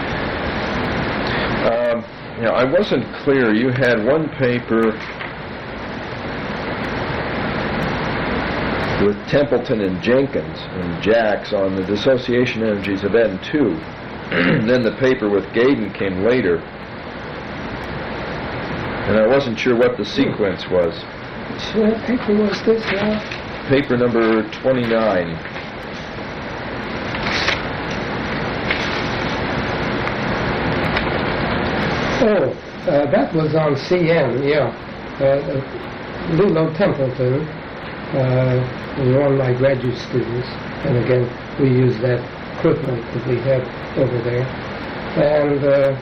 I wasn't clear. You had one paper with Templeton and Jenkins and Jacks on the dissociation energies of N2. Then the paper with Gaydon came later. And I wasn't sure what the sequence was. Which paper was this now? Paper number 29. Oh, that was on CN, yeah. Lilo Templeton was one of my graduate students, and again, we used that equipment that we had over there. And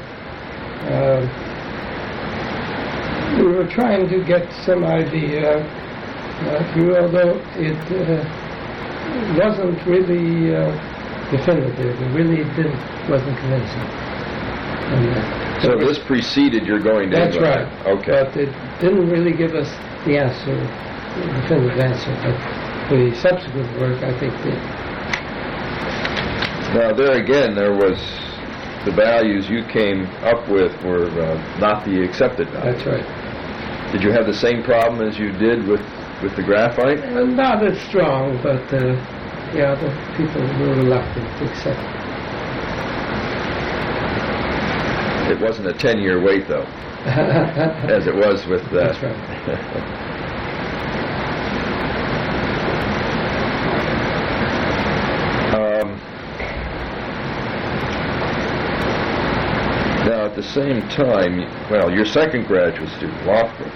we were trying to get some idea through, although it wasn't really definitive. It really wasn't convincing. So this preceded your going to That's England? right. Okay. But it didn't really give us the answer, the definitive answer. But the subsequent work, I think, did. Now, there again, there was the values you came up with were not the accepted values. That's right. Did you have the same problem as you did with the graphite? Not as strong, but yeah, the people were reluctant to accept it. It wasn't a 10-year wait, though, as it was with that. That's right. Now, at the same time, well, your second graduate student, Loftbrook,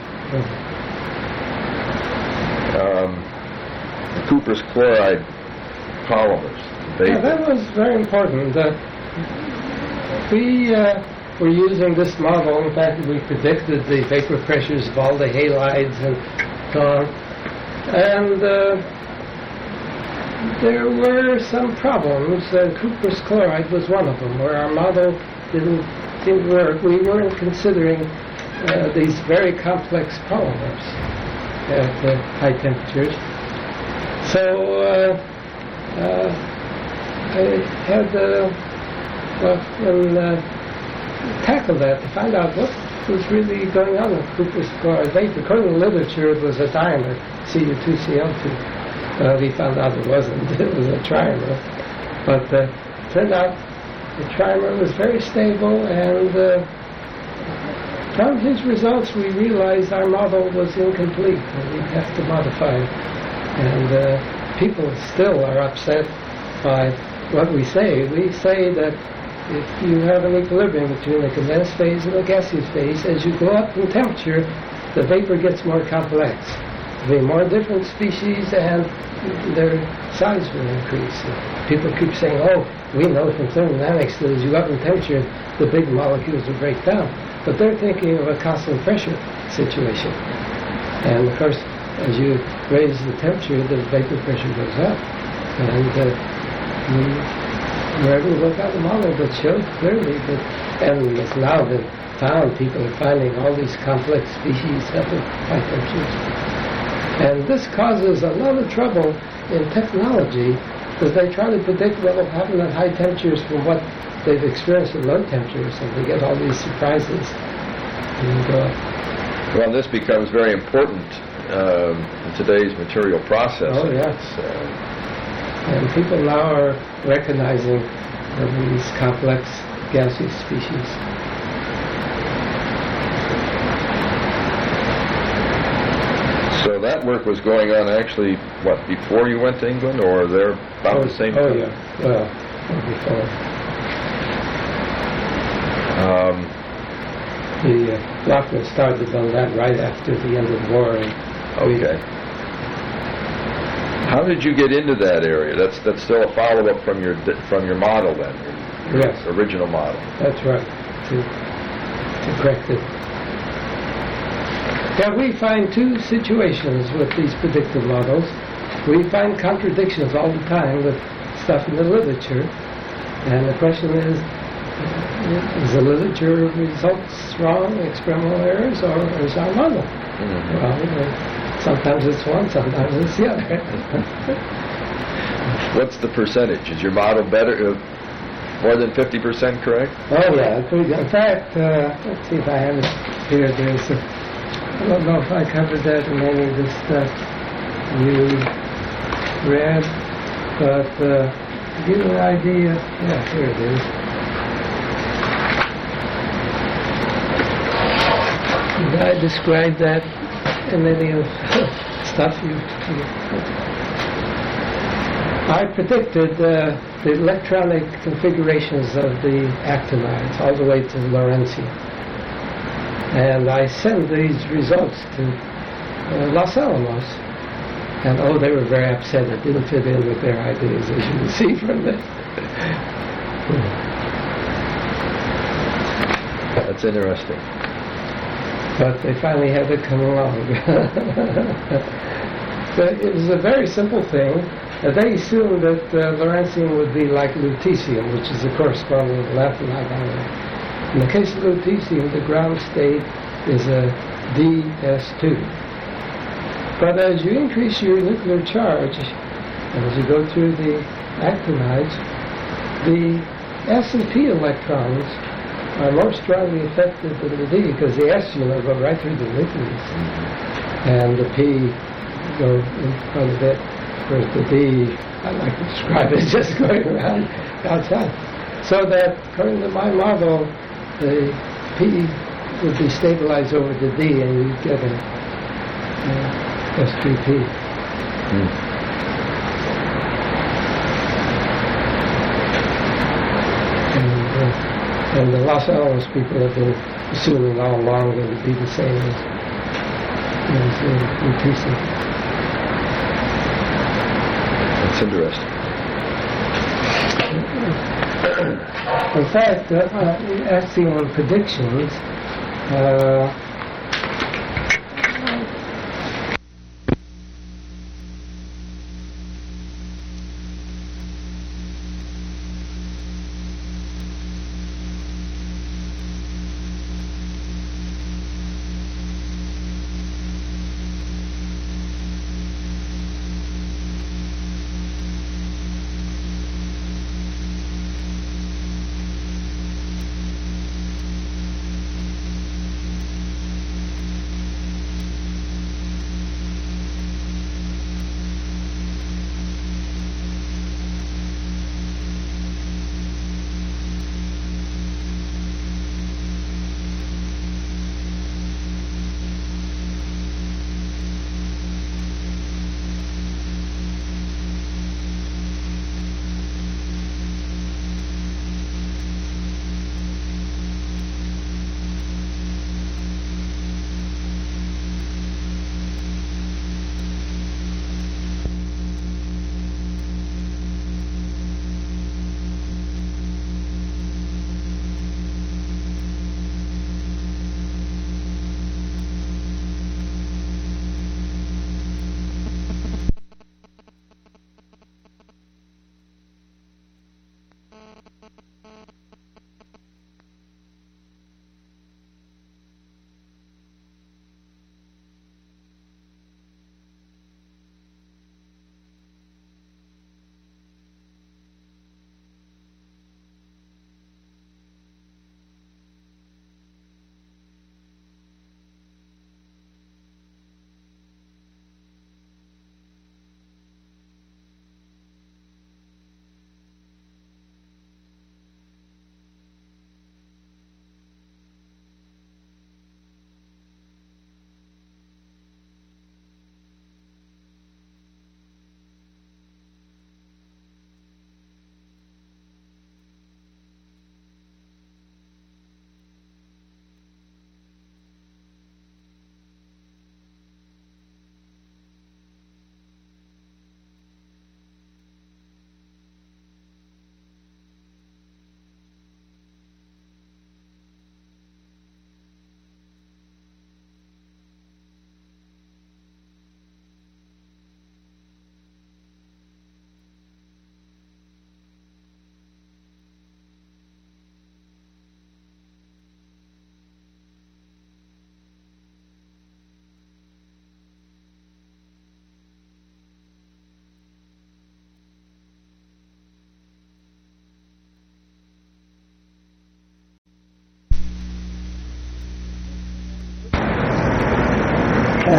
the Cooper's chloride polymers. Yeah, that was very important. We were using this model. In fact, we predicted the vapor pressures of all the halides and so on. And there were some problems, and Cooper's chloride was one of them, where our model didn't seem to work. We weren't considering these very complex polymers at high temperatures. So I had tackle that to find out what was really going on with Cooper's chloride vapor. According to the literature, it was a dimer, Cu2Cl2. We found out it wasn't. It was a trimer. But it turned out the trimer was very stable, and from his results we realized our model was incomplete, and we'd have to modify it. And people still are upset by what we say. We say that if you have an equilibrium between the condensed phase and the gaseous phase, as you go up in temperature, the vapor gets more complex. be more different species and their size will increase. People keep saying, oh, we know from thermodynamics that as you up in temperature, the big molecules will break down. But they're thinking of a constant pressure situation. And of course, as you raise the temperature, the vapor pressure goes up. And we were able to work out a model that showed clearly that, and it's now been found, people are finding all these complex species at high temperatures. And this causes a lot of trouble in technology, because they try to predict what will happen at high temperatures from what they've experienced at low temperatures, and they get all these surprises. Well, this becomes very important in today's material processing. Oh, yes. And people now are recognizing these complex gaseous species. So that work was going on actually, what, before you went to England, or there about the same time? Oh, yeah. Well, before. Lockman started on that right after the end of the war. Okay. How did you get into that area? That's still a follow-up from your model then, your Yes. original model. That's right. To correct it. Yeah, we find two situations with these predictive models. We find contradictions all the time with stuff in the literature. And the question is the literature results wrong, experimental errors, or is our model? Mm-hmm. Well, sometimes it's one, sometimes it's the other. What's the percentage? Is your model better, more than 50% correct? Oh, yeah. In fact, let's see if I have it here. I don't know if I covered that in any of the stuff you read, but to give you an idea, yeah, here it is. Did I describe that in any of stuff you I predicted the electronic configurations of the actinides all the way to Lawrencian. And I sent these results to Los Alamos. And they were very upset. It didn't fit in with their ideas, as you can see from this. That's interesting. But they finally had to come along. But it was a very simple thing. They assumed that Lawrencian would be like lutetium, which is the corresponding lanthanide ion. In the case of lutetium, the ground state is a DS2. But as you increase your nuclear charge, and as you go through the actinides, the S and P electrons are more strongly affected than the D, because the S, go right through the nucleus, and the P go in front of it, whereas the D, I like to describe it, just going around outside. So that, according to my model, the P would be stabilized over the D, and you'd get a S3P. And the Los Alamos people have been assuming all along that it would be the same as lutetium. That's interesting. In fact, acting on predictions,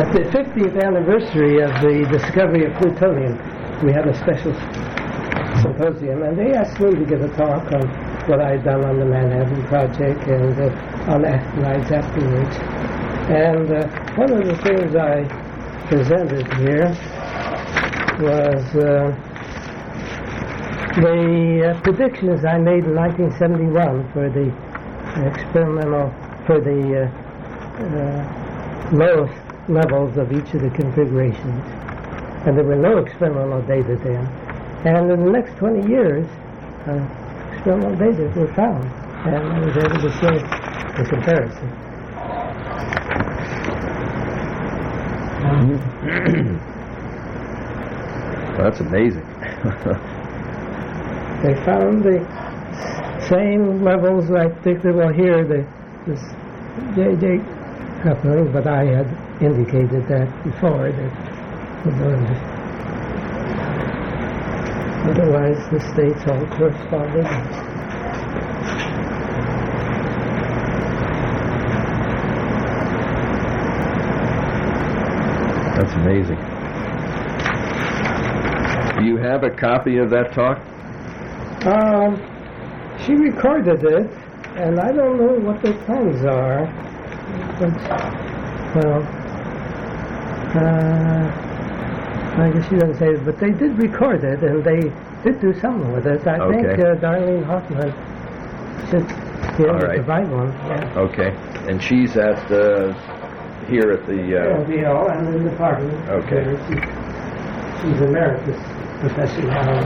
the 50th anniversary of the discovery of plutonium, we had a special symposium, and they asked me to give a talk on what I had done on the Manhattan Project and on lives afterwards. And one of the things I presented here was the predictions I made in 1971 for the experimental, for the lowest levels of each of the configurations. And there were no experimental data then. And in the next 20 years, experimental data were found, and I was able to show the comparison. That's amazing. They found the same levels, I think, well, here, this J.J. coupling, but I had indicated that before, that otherwise the states all corresponded. That's amazing. Do you have a copy of that talk? She recorded it, and I don't know what their plans are. But, well, I guess she doesn't say it, but they did record it, and they did do something with it. I think Darlene Hoffman should be able to provide one. Yeah. Okay. And she's at here at the... LDL and in the department. Okay. She's emeritus professor now.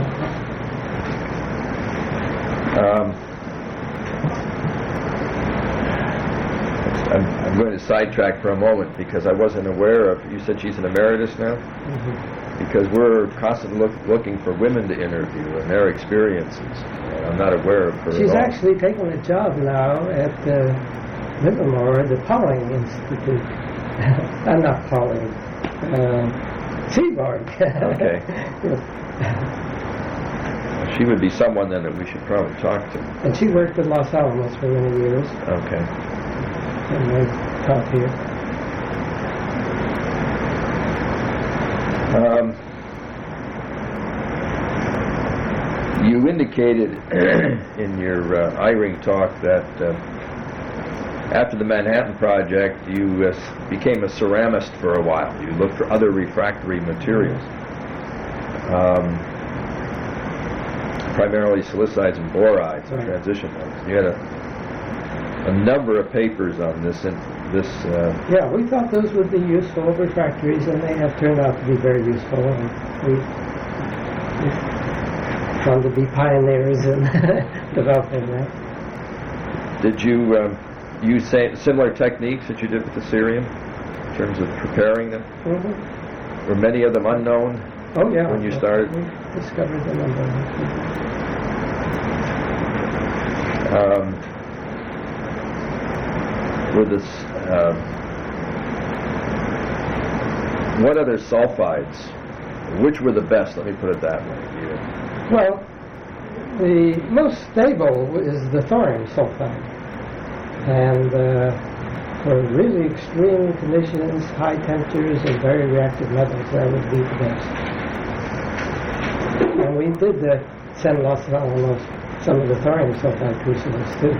I'm going to sidetrack for a moment because I wasn't aware of... You said she's an emeritus now? Mm-hmm. Because we're constantly looking for women to interview and their experiences. I'm not aware of her. She's actually taking a job now at Livermore, the Pauling Institute. I'm not Pauling. Seaborg. Okay. She would be someone then that we should probably talk to. And she worked at Los Alamos for many years. Okay. And I taught here. You indicated in your I-Ring talk that after the Manhattan Project, you became a ceramist for a while. You looked for other refractory materials, primarily silicides and borides and transition modes. You had a number of papers on this. Yeah, we thought those would be useful refractories, and they have turned out to be very useful. And we found to be pioneers in developing that. Did you use similar techniques that you did with the cerium in terms of preparing them? Mm-hmm. Were many of them unknown? Oh yeah. When you started? We discovered a number of them. What other sulfides? Which were the best? Let me put it that way. Well, the most stable is the thorium sulfide. And for really extreme conditions, high temperatures, and very reactive metals, that would be the best. And we did send Los Alamos some of the thorium sulfide crucibles too.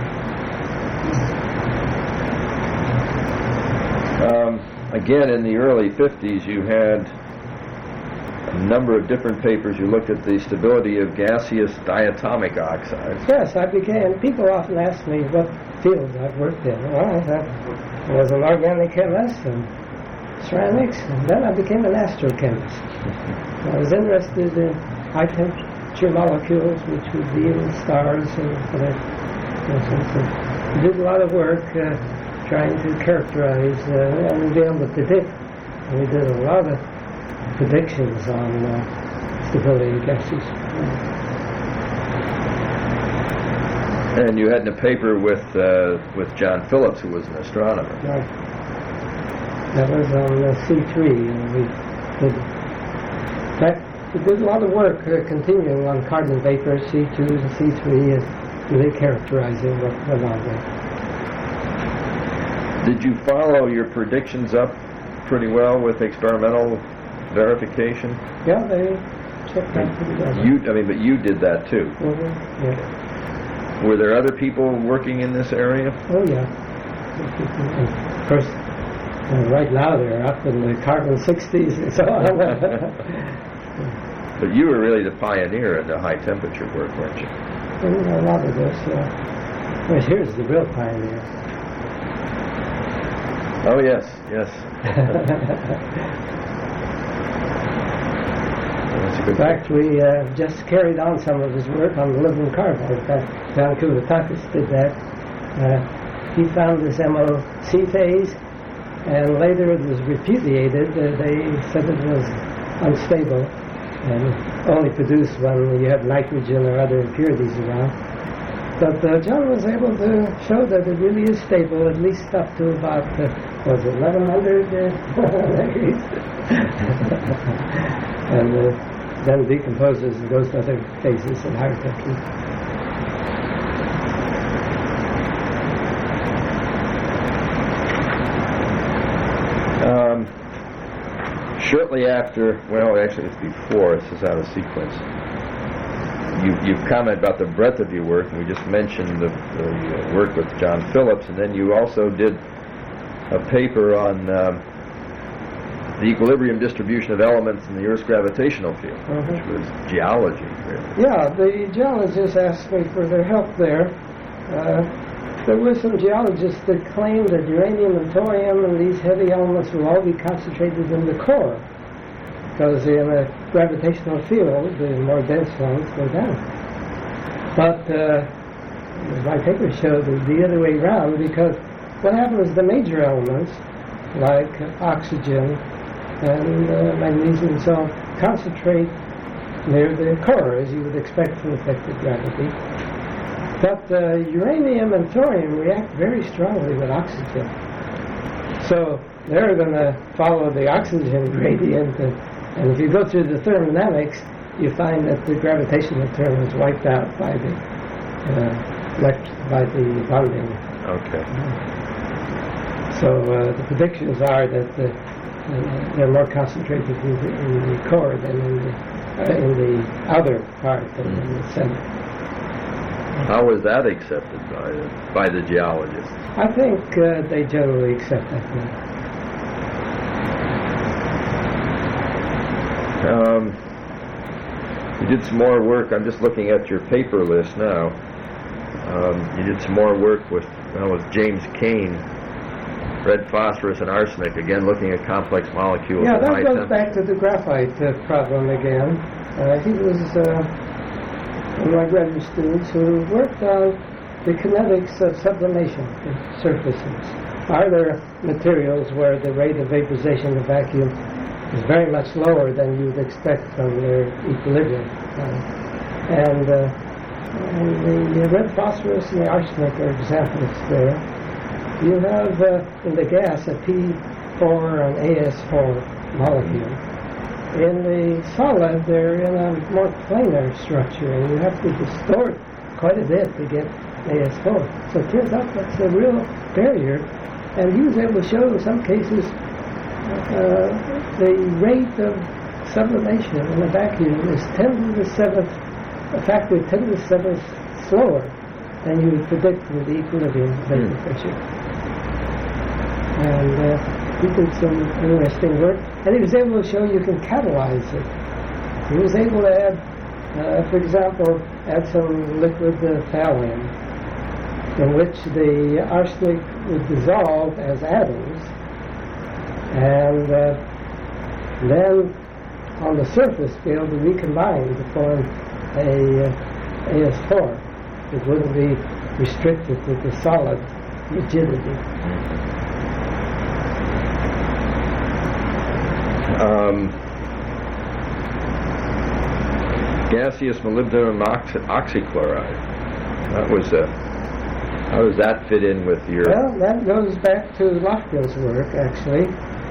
Again, in the early 50s, you had a number of different papers. You looked at the stability of gaseous diatomic oxides. Yes, people often ask me what field I've worked in. Well, I was an organic chemist and ceramics, and then I became an astrochemist. I was interested in high temperature molecules, which would be in stars and whatever. I did a lot of work trying to characterize and be able to predict. And we did a lot of predictions on stability of gases. And you had a paper with John Phillips, who was an astronomer. Right. That was on C3. And we did a lot of work continuing on carbon vapor, C2 and C3, and really characterizing what went on there. Did you follow your predictions up pretty well with experimental verification? Yeah, they checked that pretty well. But you did that too. Mm-hmm. Yeah. Were there other people working in this area? Oh, yeah. And of course, right now they're up in the carbon 60s and so on. But you were really the pioneer in the high temperature work, weren't you? A lot of this. Well, here's the real pioneer. Oh, yes, yes. In fact, we just carried on some of his work on the living carbide. John Kouvatakis did that. He found this MOC phase, and later it was repudiated. They said it was unstable and only produced when you have nitrogen or other impurities around. But John was able to show that it really is stable, at least up to about, 1100 degrees? And then decomposes and goes to other phases in higher temperatures. Shortly after, well, actually it's before, this is out of sequence. You've commented about the breadth of your work, and we just mentioned the work with John Phillips, and then you also did a paper on the equilibrium distribution of elements in the Earth's gravitational field, which was geology, really. Yeah, the geologists asked me for their help there. There were some geologists that claimed that uranium and thorium and these heavy elements will all be concentrated in the core, because in a gravitational field, the more dense ones go down. But my paper showed it the other way around, because what happens is the major elements, like oxygen and magnesium and so on, concentrate near the core, as you would expect from effective gravity. But uranium and thorium react very strongly with oxygen. So they're going to follow the oxygen gradient, and if you go through the thermodynamics, you find that the gravitational term is wiped out by the bonding. Okay. So the predictions are that they're more concentrated in the core than in the outer part than in the center. How was that accepted by the geologists? I think they generally accept that. You did some more work. I'm just looking at your paper list now. You did some more work with James Kane, red phosphorus and arsenic, again looking at complex molecules. Yeah, that goes back to the graphite problem again. He was one of my graduate students who worked on the kinetics of sublimation of surfaces. Are there materials where the rate of vaporization of vacuum is very much lower than you'd expect from their equilibrium? And the red phosphorus and the arsenic are examples there. You have in the gas a P4 and AS4 molecule. In the solid, they're in a more planar structure, and you have to distort quite a bit to get AS4. So it turns out that's a real barrier. And he was able to show in some cases the rate of sublimation in a vacuum is 10 to the 7th, a factor of 10 to the 7th slower than you would predict with the equilibrium vapor pressure. And he did some interesting work, and he was able to show you can catalyze it. He was able to add, for example, add some liquid thallium, in which the arsenic would dissolve as atoms, and then on the surface be able to recombine to form a AS4. It wouldn't be restricted to the solid rigidity. Gaseous molybdenum oxychloride. That was how does that fit in with your? Well, that goes back to Lochbill's work, actually.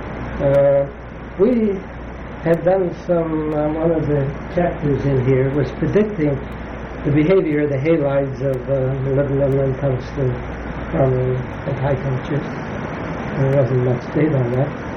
We had done some, one of the chapters in here was predicting the behavior of the halides of molybdenum and tungsten at high temperatures. There wasn't much data on that.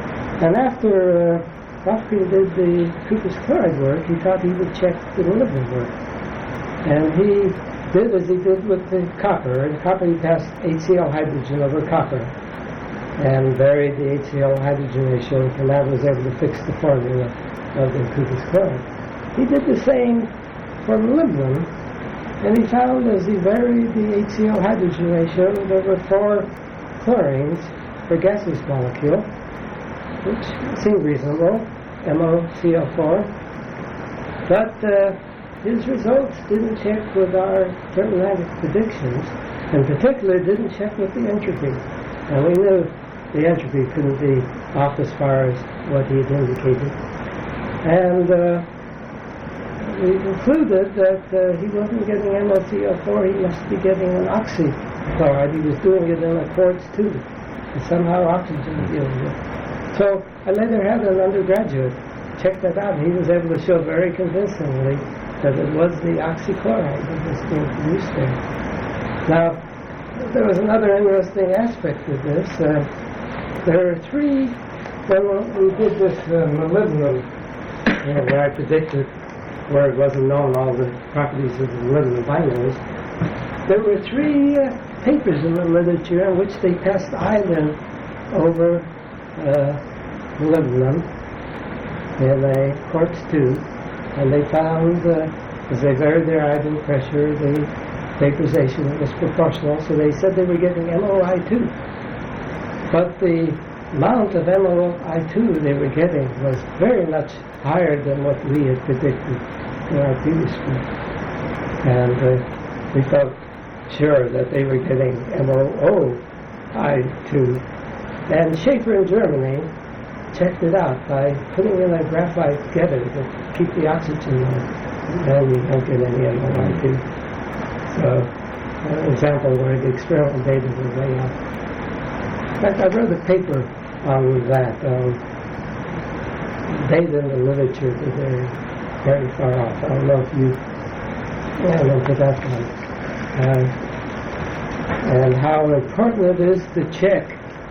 And after Bufkin did the Cooper's chloride work, he thought he would check the molybdenum work. And he did as he did with the copper. In copper he passed HCl hydrogen over copper and varied the HCl hydrogen ratio, and that was able to fix the formula of the Cooper's chloride. He did the same for molybdenum, and he found as he varied the HCl hydrogen ratio, there were 4 chlorines per gaseous molecule, which seemed reasonable, MoCl4. But his results didn't check with our thermodynamic predictions, and particularly didn't check with the entropy. And we knew the entropy couldn't be off as far as what he had indicated. And we concluded that he wasn't getting MoCl4, he must be getting an oxychloride. He was doing it in a quartz tube, and somehow oxygen was dealing with it. So I later had an undergraduate check that out, and he was able to show very convincingly that it was the oxychloride that was being produced there. Now, there was another interesting aspect of this. There are 3, when we did this molybdenum, where I predicted where it wasn't known all the properties of the molybdenum binaries, there were 3 papers in the literature in which they passed iodine over molybdenum in a quartz tube, and they found, as they varied their iodine pressure, the vaporization was proportional, so they said they were getting MoI2. But the amount of MoI2 they were getting was very much higher than what we had predicted in our previous group. And we felt sure that they were getting MoO2. And Schaefer in Germany checked it out by putting in a graphite getter to keep the oxygen on, and you don't get any MoI2. So, an example where the experimental data was way off. In fact, I wrote a paper on that. Data in the literature that they're very far off. I don't know if you looked at that one. And how important it is to check.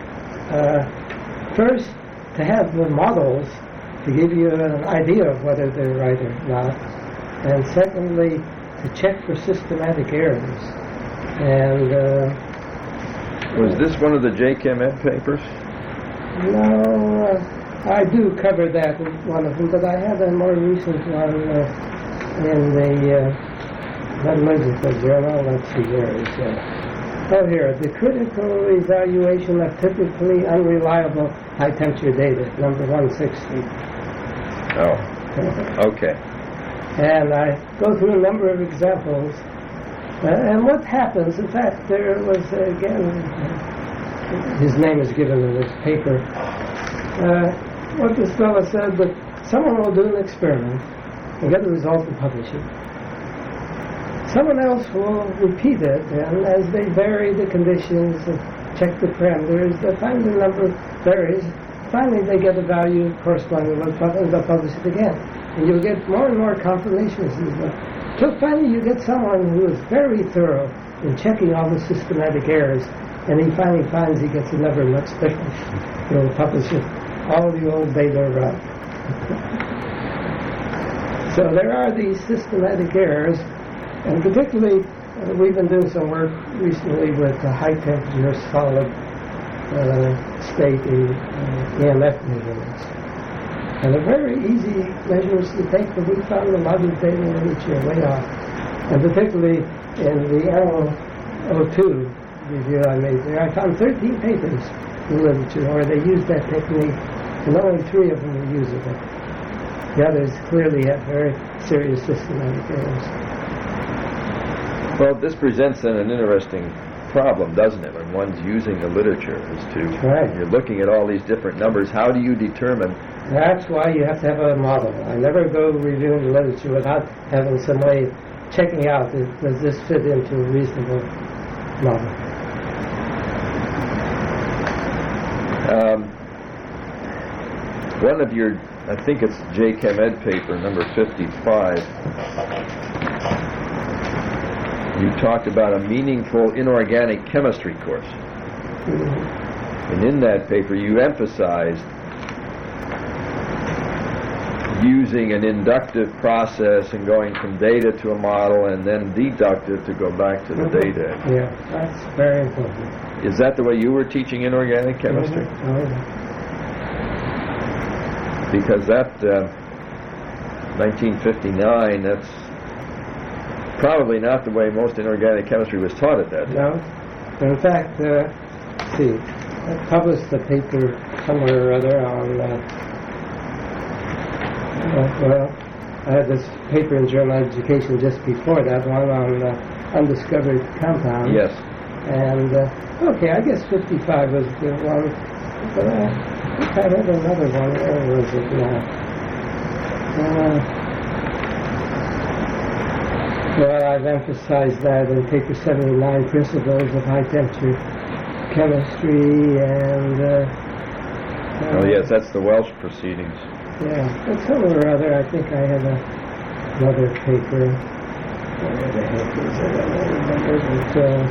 First, to have the models to give you an idea of whether they're right or not. And secondly, to check for systematic errors. And was this one of the J-Chem Ed papers? No, I do cover that in one of them, but I have a more recent one in the Metallurgical Journal. Let's see, where is that? Oh, here, the critical evaluation of typically unreliable high-temperature data, number 160. Oh, okay. And I go through a number of examples. And what happens, in fact, there was, again, his name is given in this paper, what this fellow said, that someone will do an experiment and get the result and publish it. Someone else will repeat it, and as they vary the conditions and check the parameters, they find the number varies. Finally, they get a value corresponding to what, and they'll publish it again. And you'll get more and more confirmations. Till finally you get someone who is very thorough in checking all the systematic errors, and he finally finds he gets a number much different. He'll publish it, all the old data around. So there are these systematic errors, and particularly we've been doing some work recently with the high temperature solid state EMF measurements. And they're very easy measures to take, but we found a lot of data literature way off. And particularly in the NO2 review I made there, I found 13 papers in literature where they used that technique, and only 3 of them were usable. The others clearly have very serious systematic errors. Well, this presents then an interesting problem, doesn't it, when one's using the literature, is to, right. You're looking at all these different numbers, how do you determine? That's why you have to have a model. I never go reviewing the literature without having some way of checking out, does this fit into a reasonable model? One of your, I think it's J-Chem Ed paper, number 55, you talked about a meaningful inorganic chemistry course. Mm-hmm. And in that paper you emphasized using an inductive process and going from data to a model and then deductive to go back to the data. Yeah, that's very important. Is that the way you were teaching inorganic chemistry? Oh, yeah. Because that 1959, that's probably not the way most inorganic chemistry was taught at that time. No. In fact, let's see, I published a paper somewhere or other on, well, I had this paper in Journal Education just before that one on undiscovered compounds. Yes. And, okay, I guess 55 was the one, but I think I had another one. Where was it now? Well, I've emphasized that in paper 79, Principles of High Temperature Chemistry, and... Oh, yes, that's the Welsh proceedings. Yeah, but somewhere or other, I think I had another paper. Where the heck is it? I don't remember, but...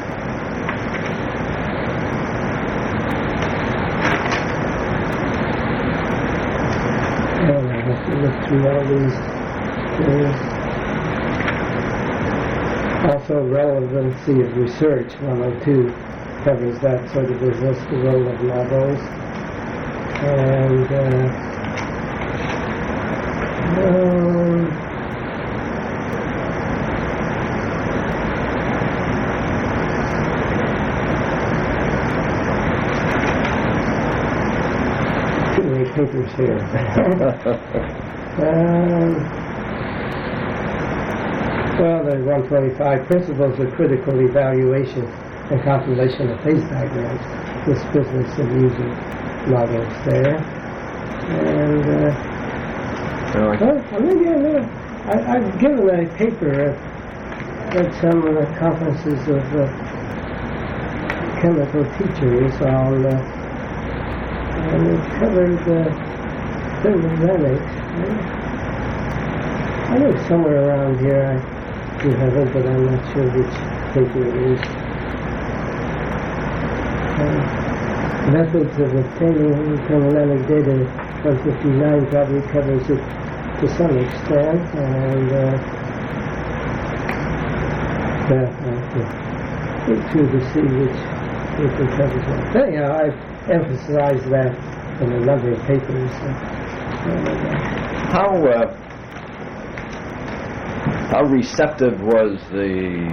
I have to look through all these things. Also, relevancy of research, 102, covers that sort of business, the role of models. And, too many papers here. Well, there's 125, Principles of Critical Evaluation and Compilation of Phase Diagrams. This business of using models there. And, maybe I've given a paper at some conferences of chemical teachers on, and it covered thermodynamics. I think somewhere around here I do have it, but I'm not sure which paper it is. Methods of obtaining thermodynamic data, 159 probably covers it to some extent, and I have to look through to see which paper covers it. But anyhow, I've emphasized that in a number of papers. How receptive was the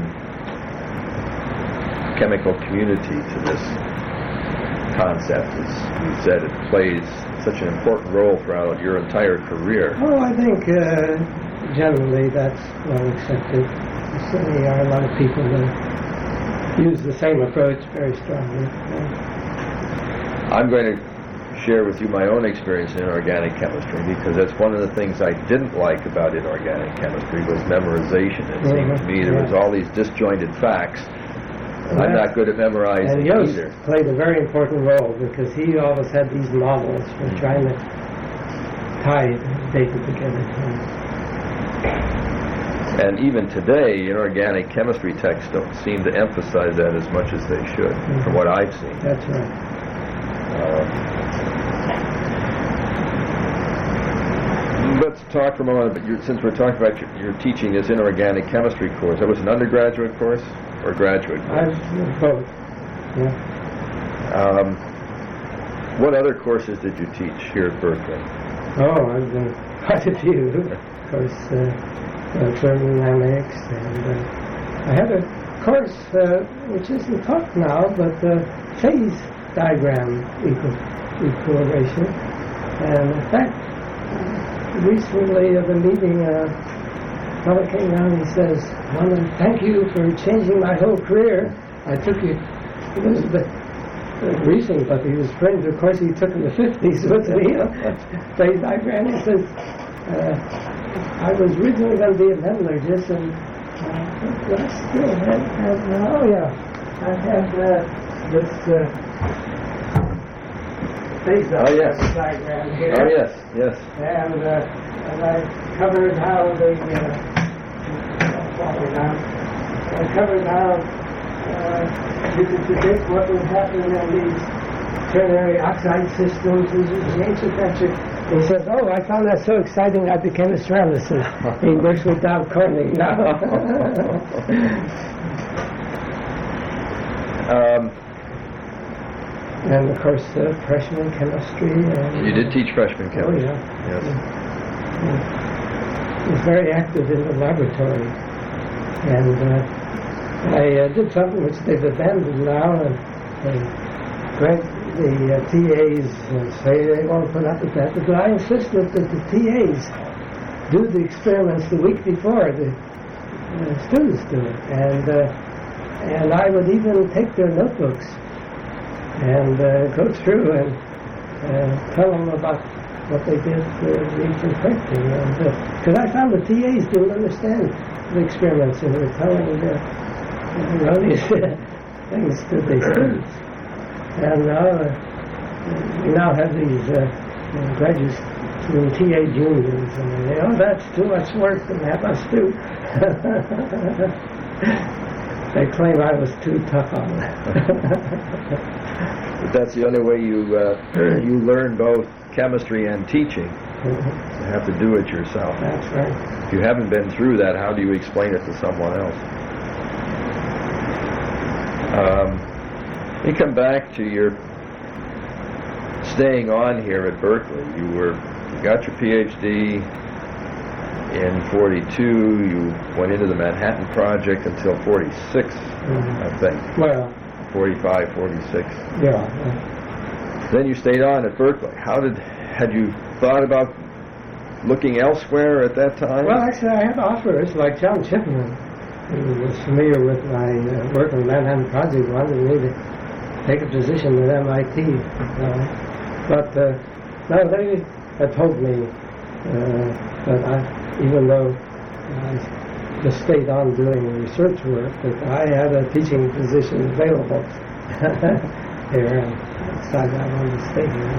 chemical community to this concept? As you said, it plays such an important role throughout your entire career. Oh, I think generally that's well accepted. There certainly are a lot of people that use the same approach very strongly. I'm going to share with you my own experience in inorganic chemistry, because that's one of the things I didn't like about inorganic chemistry was memorization. It seemed to me there was all these disjointed facts, and I'm not good at memorizing and Yost either. played a very important role because he always had these models for trying to tie data together. And even today, inorganic chemistry texts don't seem to emphasize that as much as they should, from what I've seen. That's right. Let's talk for a moment, but since we're talking about your teaching this inorganic chemistry course, that was an undergraduate course or graduate course? Both, yeah. What other courses did you teach here at Berkeley? Oh, I've done quite a few. Of course, thermodynamics, and I had a course which isn't taught now, but phase diagram equilibration. And in fact, recently at the meeting, a fellow came down and he says, "Well, thank you for changing my whole career. I took you." It was recent, but he was friends. Of course, he took in the 50s with me. Phase diagram. He says, "I was originally going to be a metallurgist, and I still have oh yeah, I have this phase diagram here." Oh yes, yes. And I covered how the you could predict what would happen in these ternary oxide systems. These are the ancient He says, "Oh, I found that so exciting I became a ceramicist." He works with Dow Corning now. And of course, freshman chemistry. And, You did teach freshman chemistry. Oh, yeah. Yes. He was very active in the laboratory. And I did something which they've abandoned now, and grant the TAs say they won't put up with that. But I insisted that the TAs do the experiments the week before the students do it. And I would even take their notebooks and go through and tell them about what they did each infection. Because I found the TAs didn't understand the experiments and were telling erroneous things to the students. And we now have these graduate student TA juniors, and they say, "Oh, that's too much work to have us do." They claim I was too tough on them. But that's the only way you learn both chemistry and teaching. You have to do it yourself. That's right. If you haven't been through that, how do you explain it to someone else? You come back to your staying on here at Berkeley. You got your PhD in 42. You went into the Manhattan Project until 46, I think. Well, 45, 46. yeah. Then you stayed on at Berkeley. Had you thought about looking elsewhere at that time? Well, actually, I had offers like John Chipman, who was familiar with my work on the Manhattan Project, wanted me to take a position at MIT. But no, they had told me that even though I just stayed on doing research work, that I had a teaching position available here, and I decided I wanted to stay here.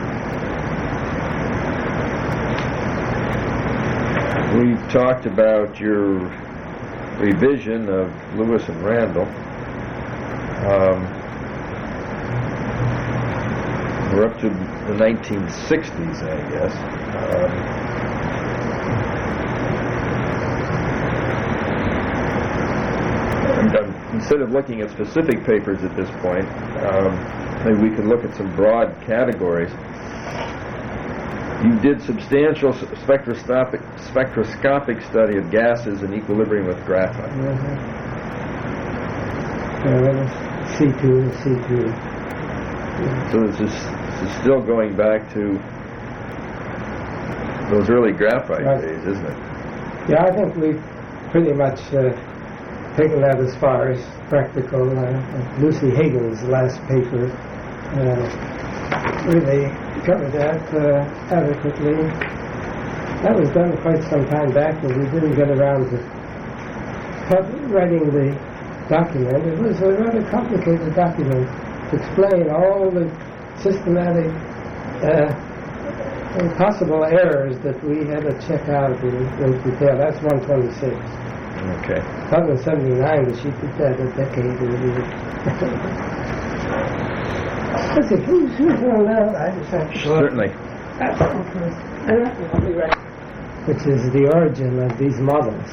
We've talked about your revision of Lewis and Randall. We're up to the 1960s, I guess. Instead of looking at specific papers at this point, maybe we could look at some broad categories. You did substantial spectroscopic study of gases in equilibrium with graphite. C2 and C2. So this is still going back to those early graphite days, isn't it? Yeah, I think we've pretty much taken that as far as practical. Lucy Hagen's last paper really covered that adequately. That was done quite some time back, but we didn't get around to writing the document. It was a rather complicated document to explain all the systematic possible errors that we had to check out in detail. That's 126. Okay. 179, but she did that a decade earlier. Let's see, who's on now? I just have to go. Certainly. I'll be right. Which is the origin of these models.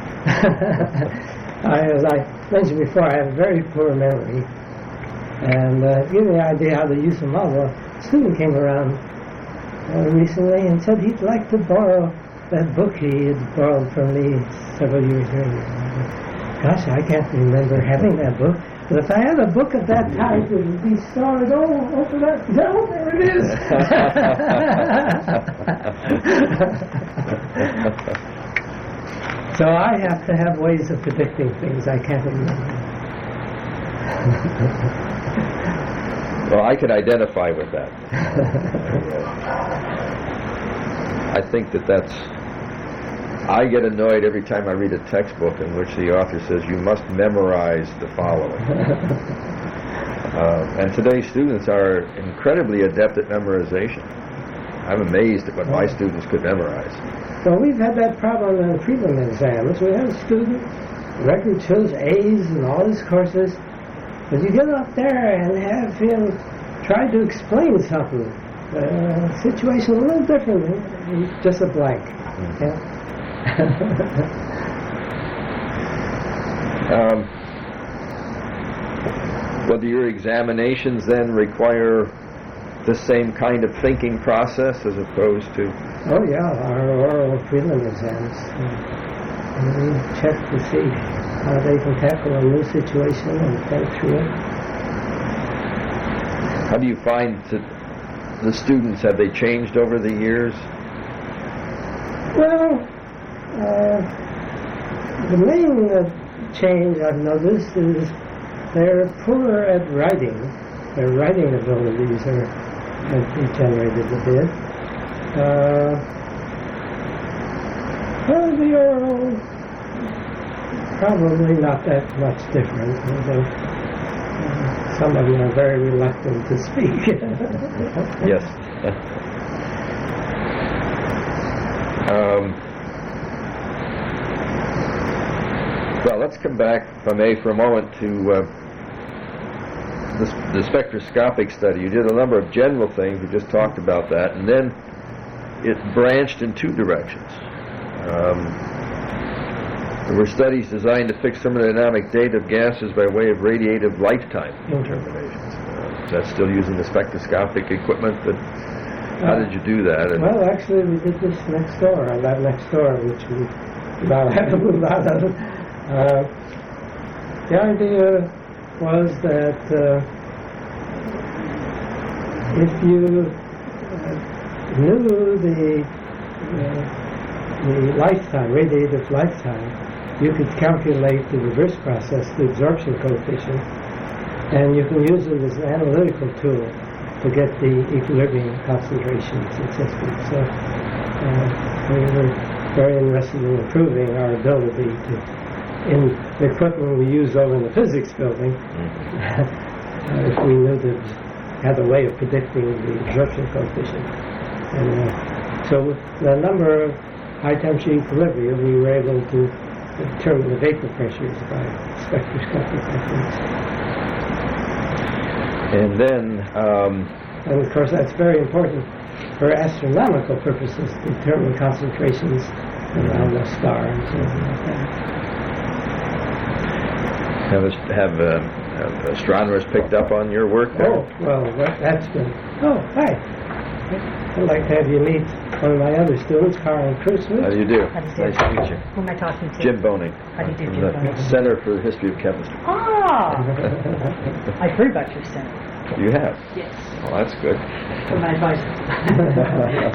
As I mentioned before, I have a very poor memory. And give me an idea how to use a model. A student came around recently and said he'd like to borrow that book he had borrowed from me several years earlier. Gosh, I can't remember having that book. But if I had a book at that time, it would be stored. Oh, open up. No, there it is. So I have to have ways of predicting things I can't remember. Well, I could identify with that. I think that's... I get annoyed every time I read a textbook in which the author says you must memorize the following. And today's students are incredibly adept at memorization. I'm amazed at what my students could memorize. Well, we've had that problem in the prelim exams. We have a student, record shows A's in all his courses, but you get up there and have him try to explain something. And he says, situation a little different. It's just a blank. Yeah. Well, do your examinations then require the same kind of thinking process as opposed to? Oh yeah, our oral prelim exams. And we check to see how they can tackle a new situation and think through it. How do you find that the students, have they changed over the years? Well, the main change I've noticed is they're poor at writing. Their writing abilities have degenerated a bit. Well, the oral, probably not that much different. Some of them are very reluctant to speak. Yes. Well, let's come back, if I may, for a moment to the spectroscopic study. You did a number of general things. We just talked about that, and then it branched in two directions. There were studies designed to fix thermodynamic data of gases by way of radiative lifetime determinations. Is that still using the spectroscopic equipment? How did you do that? Well, actually, we did this next door, on that next door, which we now have to move out of. The idea was that if you knew the lifetime, radiative lifetime, you could calculate the reverse process, the absorption coefficient, and you can use it as an analytical tool to get the equilibrium concentrations, etc. So we were very interested in improving our ability to, in the equipment we use over in the physics building, if we knew that had a way of predicting the absorption coefficient. And so with the number of high temperature equilibria, we were able to determine the vapor pressures by spectroscopic techniques. And then, and of course, that's very important for astronomical purposes to determine concentrations around a star and something like that. have astronomers picked up on your work there? Oh, well, that's been. Oh, hi. I'd like to have you meet one of my other students, Karen Kruswitz. How do you do? How do you do? Nice to meet you. Who am I talking to? Jim Boning. How do you do, from Jim the Boning? Center for the History of Chemistry. Ah! I've heard about your center. You have? Yes. Well, that's good. From my advisor.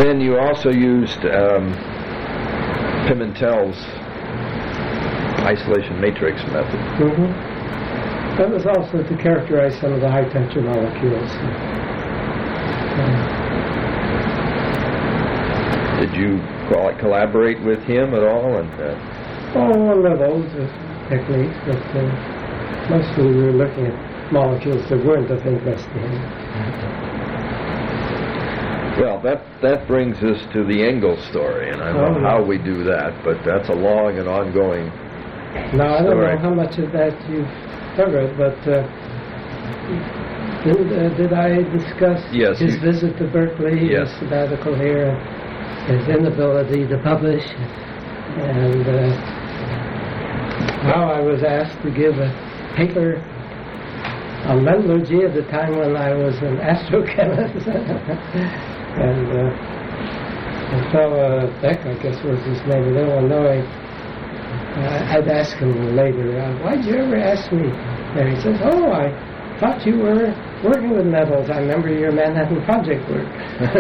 then you also used Pimentel's isolation matrix method. That was also to characterize some of the high temperature molecules. Did you collaborate with him at all? And a little techniques, but mostly we were looking at molecules that weren't of interest to him. Well, that brings us to the Engels story, and I don't know how we do that, but that's a long and ongoing Now, I don't story. know how much of that you've covered, but did I discuss Yes, his you- visit to Berkeley, Yes. his sabbatical here, his inability to publish, and how I was asked to give a paper on metallurgy at the time when I was an astrochemist. And a fellow, Beck, I guess was his name, in Illinois, I'd ask him later, why'd you ever ask me? And he says, oh, I thought you were working with metals. I remember your Manhattan Project work.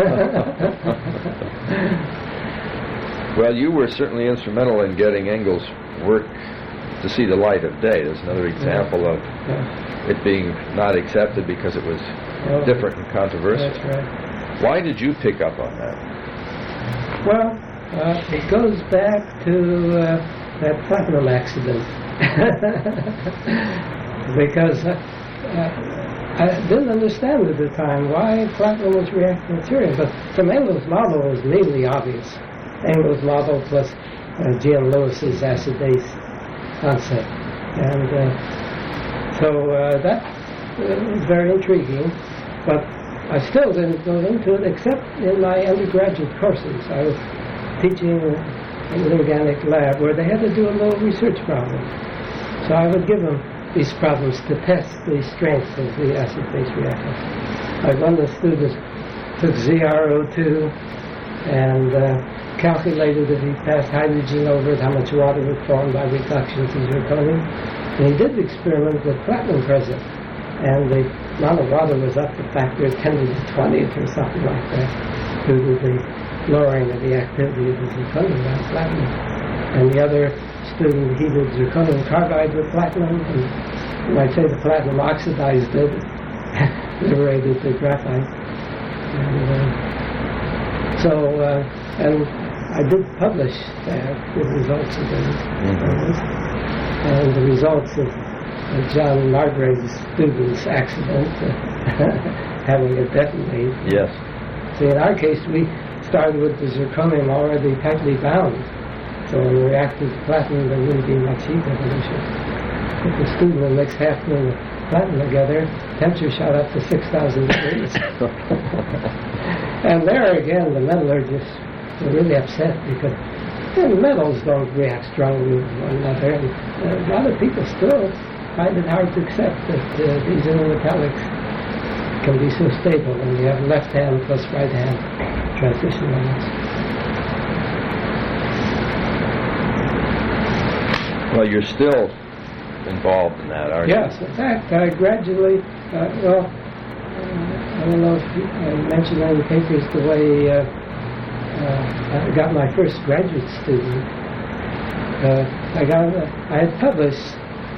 Well, you were certainly instrumental in getting Engels' work to see the light of day. There's another example of it being not accepted because it was different and controversial. That's right. Why did you pick up on that? Well, it goes back to that platinum accident. Because I didn't understand at the time why platinum was reacting with cerium. But from Engels' model, it was immediately obvious. Engels' model plus G.N. Lewis's acid-base concept. And so that was very intriguing. But I still didn't go into it except in my undergraduate courses. I was teaching in an organic lab where they had to do a little research problem. So I would give them these problems to test the strength of the acid-base reactor. Like one of the students took ZrO2 and calculated if he passed hydrogen over it, how much water would form by reduction to zirconium. And he did the experiment with platinum present. And the amount of water was up to factor 10 to the 20th or something like that due to the lowering of the activity of the zirconium by platinum. And the other student heated zirconium carbide with platinum, and you might say the platinum oxidized it, liberated the graphite. And I did publish that, the results of those. And the results of John Margrave's student's accident, having it detonated. Yes. See, in our case, we started with the zirconium already tightly bound. So when we reacted to platinum, there wouldn't be much heat evolution. If the student would mix half the platinum together, temperature shot up to 6,000 degrees. And there again, the metallurgists were really upset because metals don't react strongly with one another. And a lot of people still find it hard to accept that these intermetallics can be so stable when you have left hand plus right hand transition lines. Well, you're still involved in that, aren't you? Yes, in fact, I gradually, I don't know if I mentioned in the papers the way I got my first graduate student. I had published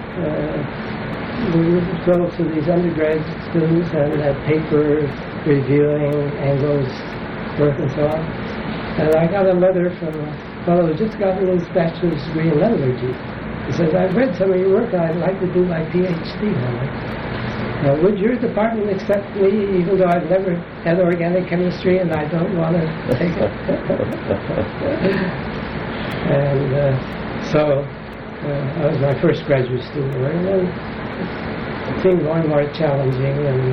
results of these undergraduate students and that paper reviewing Engels' work and so on. And I got a letter from a fellow who just gotten his bachelor's degree in metallurgy. He says, I've read some of your work and I'd like to do my PhD on it. Would your department accept me even though I've never had organic chemistry and I don't want to take it? And so that was my first graduate student work. And then it seemed more and more challenging and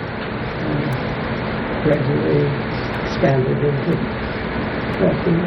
gradually expanded into nothing.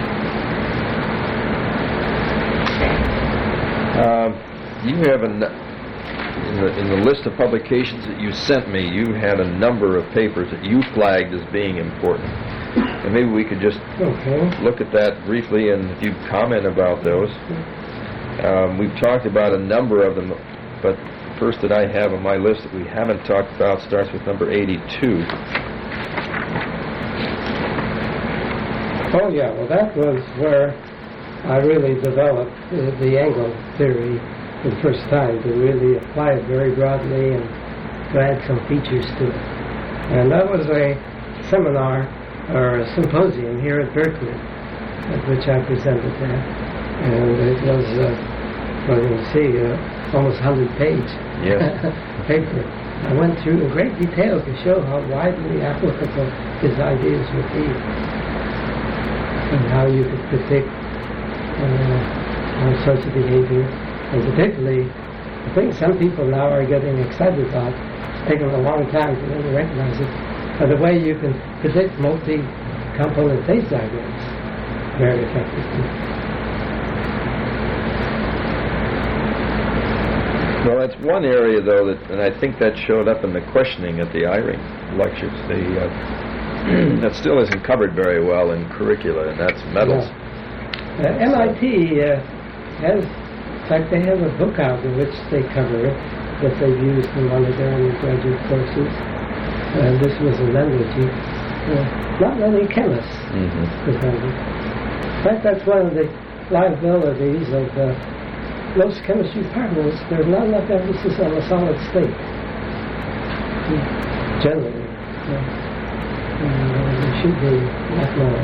You have in the list of publications that you sent me, you had a number of papers that you flagged as being important. And maybe we could just look at that briefly and if you comment about those. We've talked about a number of them, but the first that I have on my list that we haven't talked about starts with number 82. Oh yeah, well that was where I really developed the angle theory for the first time, to really apply it very broadly and to add some features to it. And that was a seminar or a symposium here at Berkeley, at which I presented that. And it was, well, you can see, almost 100-page paper. I went through in great detail to show how widely applicable his ideas would be, and how you could predict all sorts of behavior. And particularly, I think some people now are getting excited about, it's taken a long time for them to recognize it, but the way you can predict multi-component phase diagrams very effectively. Well, that's one area, though, and I think that showed up in the questioning at the Eyring lectures. That still isn't covered very well in curricula, and that's metals. MIT has, in fact, they have a book out in which they cover it, that they've used in one of their undergraduate courses. This was an energy. Not many chemists presented. In fact, that's one of the liabilities of most chemistry departments. There's not enough emphasis on the solid state, generally. There should be much more.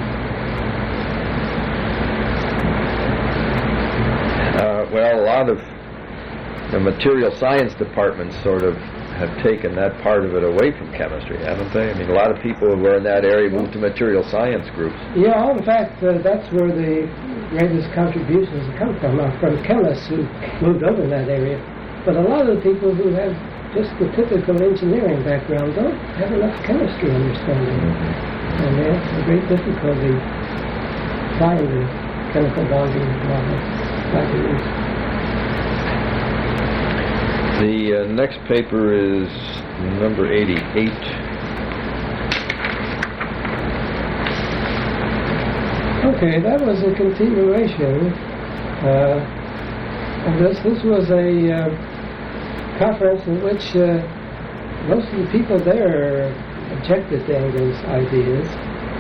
Well, a lot of the material science departments sort of have taken that part of it away from chemistry, haven't they? I mean, a lot of people who were in that area moved to material science groups. Yeah, in fact, that's where the greatest contributions come from chemists who moved over in that area. But a lot of the people who have just the typical engineering background don't have enough chemistry understanding. And they have a great difficulty applying the chemical bonding model like it is. The next paper is number 88. Okay, that was a continuation of this. This was a conference in which most of the people there objected to Engel's ideas.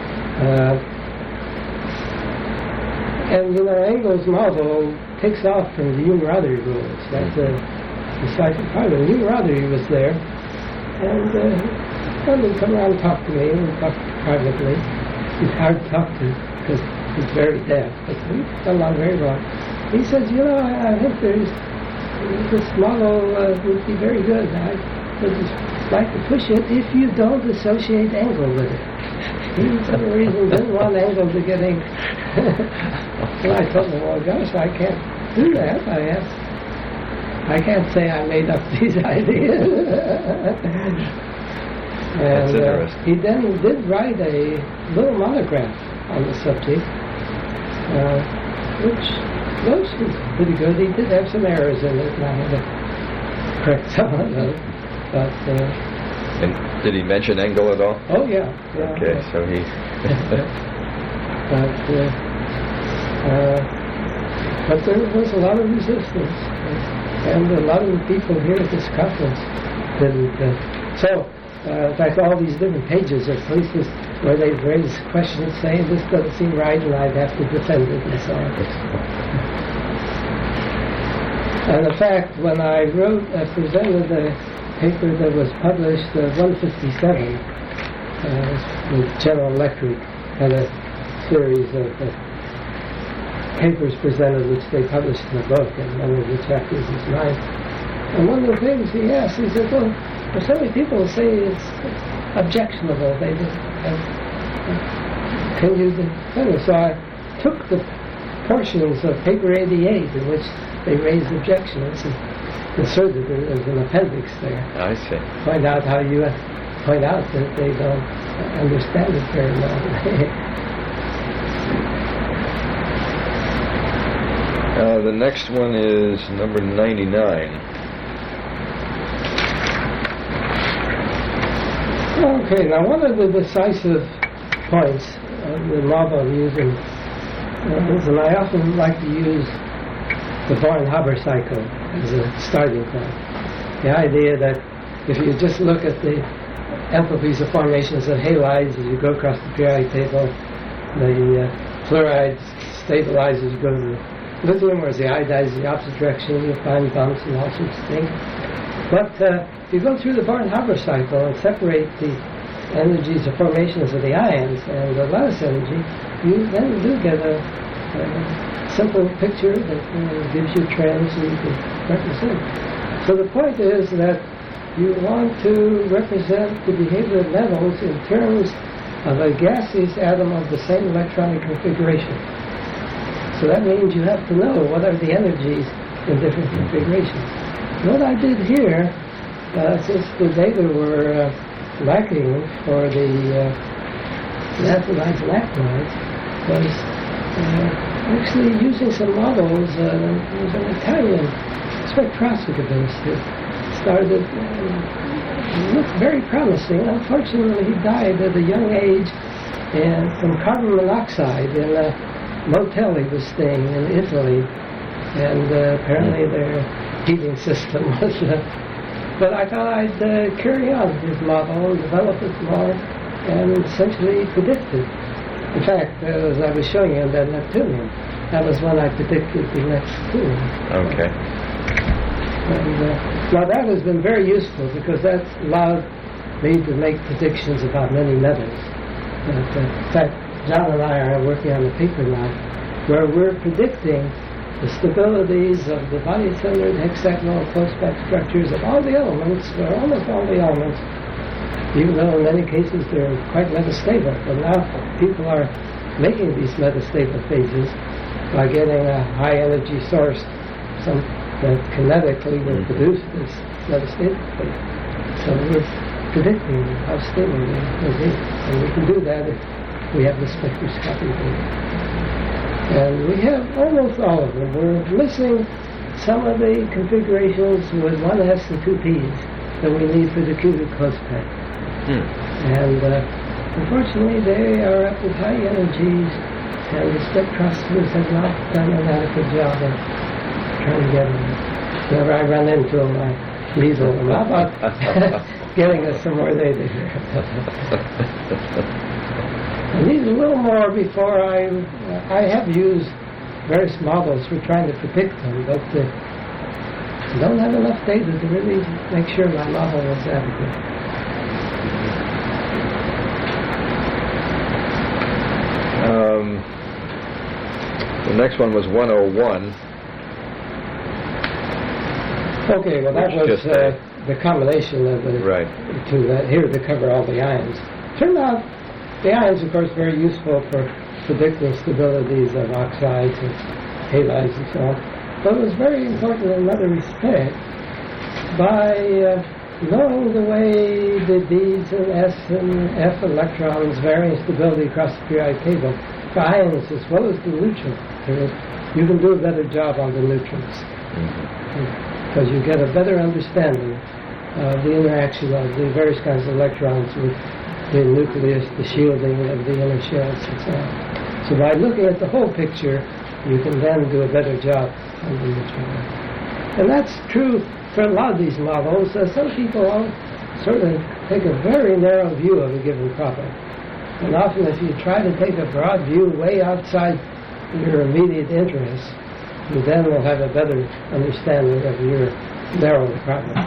And, you know, Engel's model takes off from the Hume-Rothery rules. That's the decisive part of it. Hume-Rothery was there, and he would come around and talk to me, and talk privately. He's hard to talk to because he's very deaf, but we got along very well. He says, you know, I think this model would be very good. I would just like to push it if you don't associate Engel with it. He, for some reason, didn't want Engel to get ink. And I told him, well, gosh, I can't do that. I can't say I made up these ideas. That's And interesting. he then did write a little monograph on the subject, which was pretty good. He did have some errors in it, and I had to correct some of them. But And did he mention Engel at all? oh yeah. Okay, so he... But there was a lot of resistance, and a lot of the people here at this conference didn't. In fact, all these different pages are places where they've raised questions saying this doesn't seem right, and I'd have to defend it and so on. And in fact, when I presented a paper that was published, 157, with General Electric, had a series of papers presented which they published in the book, and one of the chapters is mine. And one of the things he asked, he said, well, so many people say it's objectionable. They just continue to defend it. So I took the portions of paper 88 in which they raised objections and inserted it as an appendix there. I see. Point out how you point out that they don't understand it very well. The next one is number 99. Okay, now one of the decisive points of the model I'm using is, and I often like to use the Born-Haber cycle as a starting point. The idea that if you just look at the enthalpies of formations of halides as you go across the periodic table, the fluoride stabilizes, you go to the lithium, whereas the iodide is the opposite direction, you find bumps and all sorts of things. But if you go through the Born-Haber cycle and separate the energies, the formations of the ions and the lattice energy, you then do get a simple picture that gives you trends that you can represent. So the point is that you want to represent the behavior of metals in terms of a gaseous atom of the same electronic configuration. So that means you have to know what are the energies in different configurations. What I did here, since the data were lacking for the naphthalides and actinides, was actually using some models. There was an Italian spectroscopist who started looked very promising. Unfortunately, he died at a young age and from carbon monoxide in a motel he was staying in Italy, and apparently their heating system was. But I thought I'd carry on his model and develop it more and essentially predict it. In fact, as I was showing you that Neptunium, that was when I predicted the next Neptunium. Okay. And, now that has been very useful because that allowed me to make predictions about many metals. In fact, John and I are working on a paper now where we're predicting the stabilities of the body-centered hexagonal close-back structures of all the elements, or almost all the elements, even though in many cases they're quite metastable. But now people are making these metastable phases by getting a high-energy source, some that kinetically will produce this metastable phase. So we're predicting how stable they will be. And we can do that if we have the spectroscopy data. And we have almost all of them. We're missing some of the configurations with 1s and 2p's that we need for the cubic close pack. And unfortunately, they are up at high energies, and the spectroscopists have not done an adequate job of trying to get them. Whenever I run into them, I weasel them. How about getting us some more data here? I need a little more before I have used various models for trying to predict them, but I don't have enough data to really make sure my model is adequate. The next one was 101. Okay, well that was the combination of the two here to cover all the ions. Turned out the ions, of course, very useful for predicting stabilities of oxides and halides and so on. But it was very important in another respect. By knowing the way the D's and S and F electrons vary in stability across the periodic table, for ions as well as the neutron, you can do a better job on the neutrons. Because you get a better understanding of the interaction of the various kinds of electrons with the nucleus, the shielding of the inner shells, and so on. So by looking at the whole picture, you can then do a better job on the neutron. And that's true for a lot of these models. Some people sort of take a very narrow view of a given problem. And often if you try to take a broad view way outside your immediate interests, you then will have a better understanding of your narrow problem.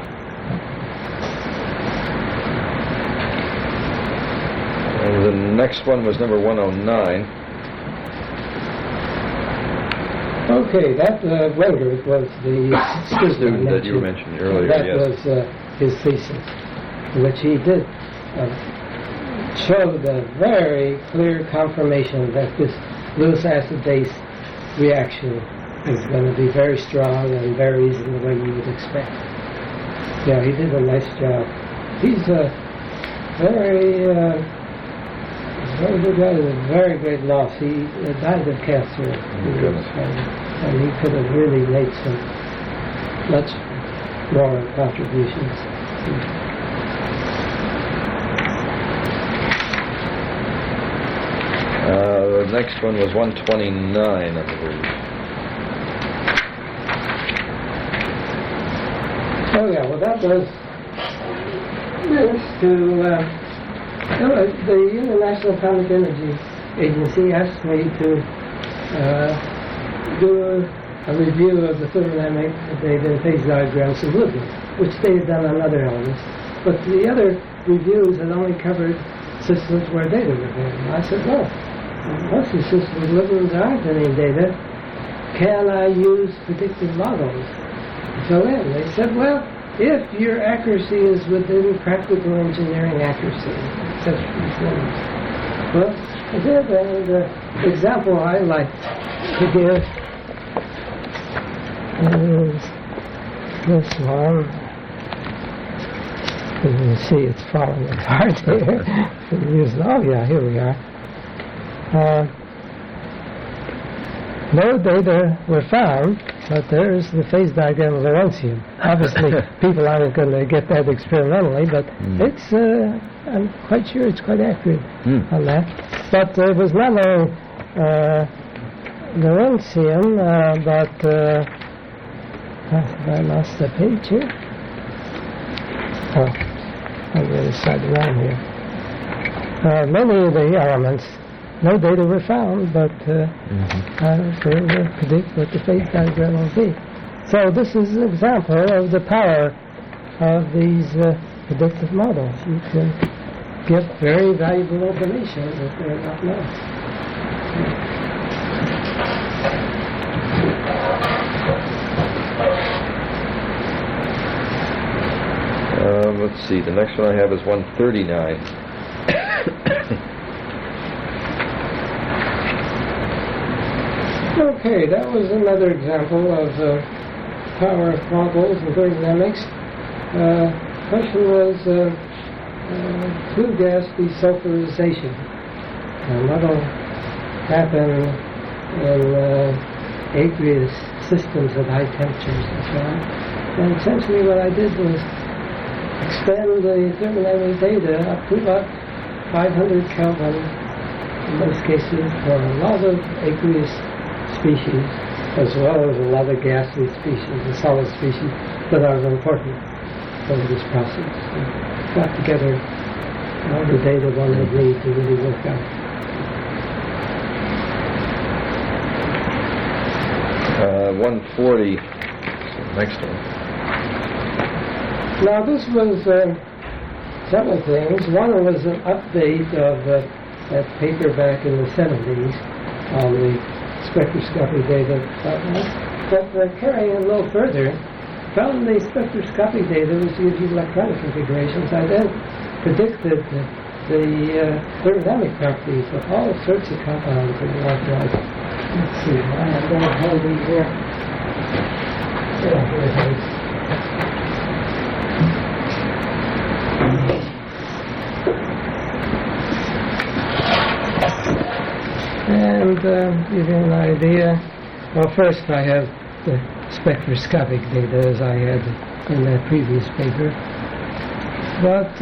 And the next one was number 109. Okay, that Wenger was the student that you mentioned earlier. That was his thesis, in which he did show the very clear confirmation that this Lewis acid-base reaction is going to be very strong and varies in the way you would expect. Yeah, he did a nice job. He's a very good guy with a very great loss. He died of cancer. And he could have really made some much more contributions. The next one was 129, I believe. Oh yeah, well that was to the International Atomic Energy Agency asked me to do a review of the thermodynamic data and phase diagrams of Libra, which they had done on other elements. But the other reviews had only covered systems where data were there. And I said, well, most of the systems with Libra there aren't any data. Can I use predictive models to fill in? They said, well, if your accuracy is within practical engineering accuracy, such things. Well, I did, and the example I like to give is this one. You can see it's falling apart here. Oh yeah, here we are. No data were found, but there's the phase diagram of Lawrencium. Obviously, people aren't going to get that experimentally, but it's, I'm quite sure it's quite accurate on that. But there was not only Lawrencium, but I lost the page here. Oh, I'm going to start around here. Many of the elements, no data were found, but I was able to predict what the phase diagram will be. So this is an example of the power of these predictive models. You can get very valuable information that they're not known. Let's see, the next one I have is 139. Okay, that was another example of power of models and thermodynamics. Question was flue gas desulfurization. That'll happen in aqueous systems at high temperatures and so on. And essentially what I did was extend the thermodynamic data up to about 500 Kelvin in most cases for a lot of aqueous species, as well as a lot of gaseous species, the solid species that are important for this process. So got together all the data one would need to really work out. 140, next one. Now this was several things. One was an update of that paper back in the 70s on the spectroscopic data. But carrying it a little further, found the spectroscopic data was using electronic configurations. I then predicted the thermodynamic properties of all sorts of compounds in the electrons. Let's see, I have that handy here. Yeah, here it is. And give you an idea. Well, first I have the spectroscopic data as I had in that previous paper. But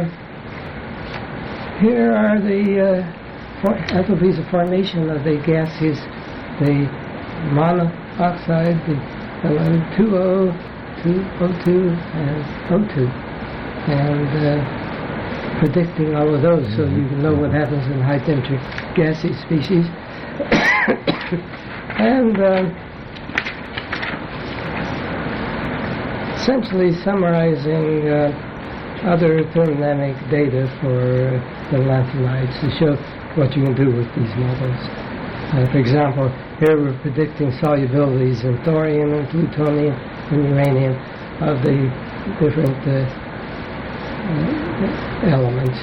here are the enthalpies of formation of the gases, the monoxide, the L2O, 2O2, and O2. And predicting all of those so you can know what happens in high temperature gaseous species. And essentially summarizing other thermodynamic data for the lanthanides to show what you can do with these models. For example, here we're predicting solubilities in thorium and plutonium and uranium of the different elements.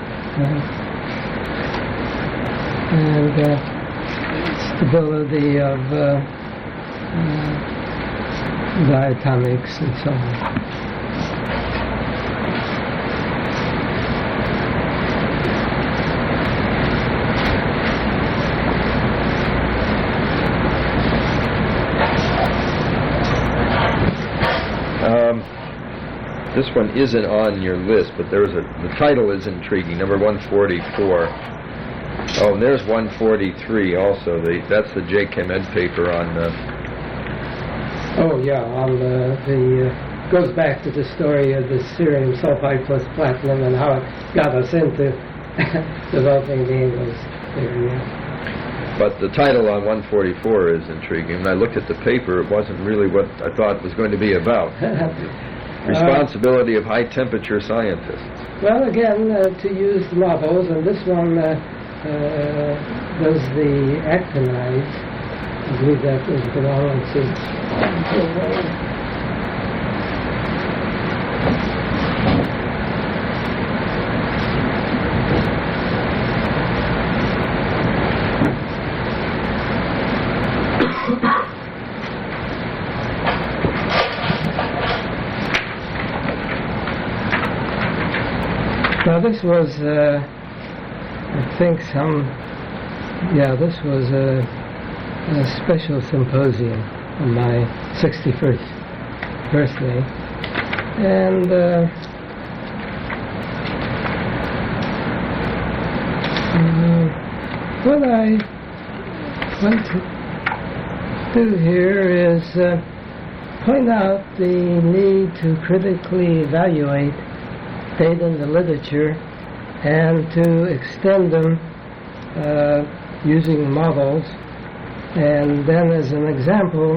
And stability of diatomics and so on. This one isn't on your list, but the title is intriguing, number 144. Oh, and there's 143 also. That's the J. Chem Ed paper on... Oh, yeah, on the goes back to the story of the cerium sulfide plus platinum and how it got us into developing the English there, yes. But the title on 144 is intriguing. When I looked at the paper, it wasn't really what I thought it was going to be about. Responsibility of high-temperature scientists. Well, again, to use models, and this one does the actinides. I believe that was belongs to. Now this was, I think this was a special symposium on my 61st birthday. And what I want to do here is point out the need to critically evaluate data in the literature and to extend them using models. And then as an example,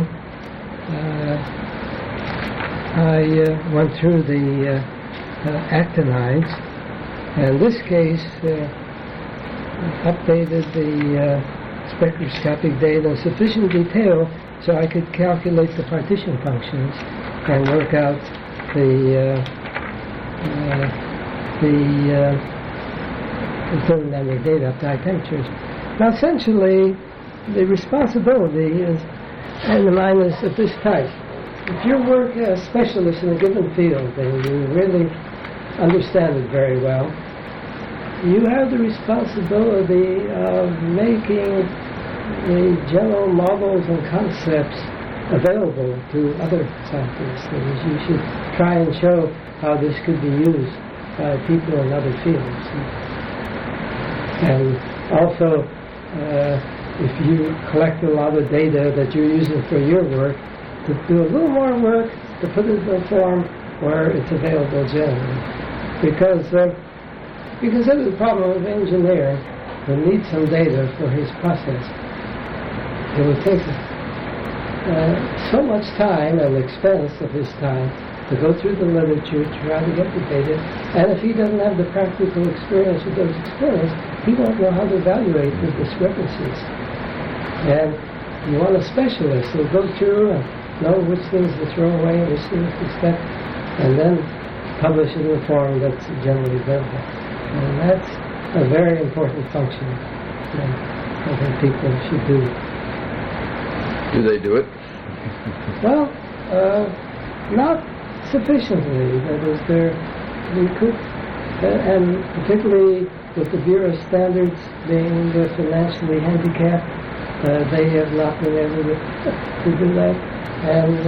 I went through the actinides. In this case, updated the spectroscopic data in sufficient detail so I could calculate the partition functions and work out the thermodynamic data up to high temperatures. Now, essentially, the responsibility is in the mind is of this type. If you work as a specialist in a given field and you really understand it very well, you have the responsibility of making the general models and concepts available to other scientists. That is, you should try and show how this could be used by people in other fields. And also, if you collect a lot of data that you're using for your work, to do a little more work to put it in a form where it's available generally. Because that is the problem with an engineer who needs some data for his process. It would take so much time and expense of his time to go through the literature, try to get the data, and if he doesn't have the practical experience with those experiences, he won't know how to evaluate the discrepancies. And you want a specialist who'll go through and know which things to throw away and which things to step, and then publish it in a form that's generally available. And that's a very important function that I think people should do. Do they do it? Well, not sufficiently. That is, we could, and particularly with the Bureau of Standards being financially handicapped, they have not been able to do that. And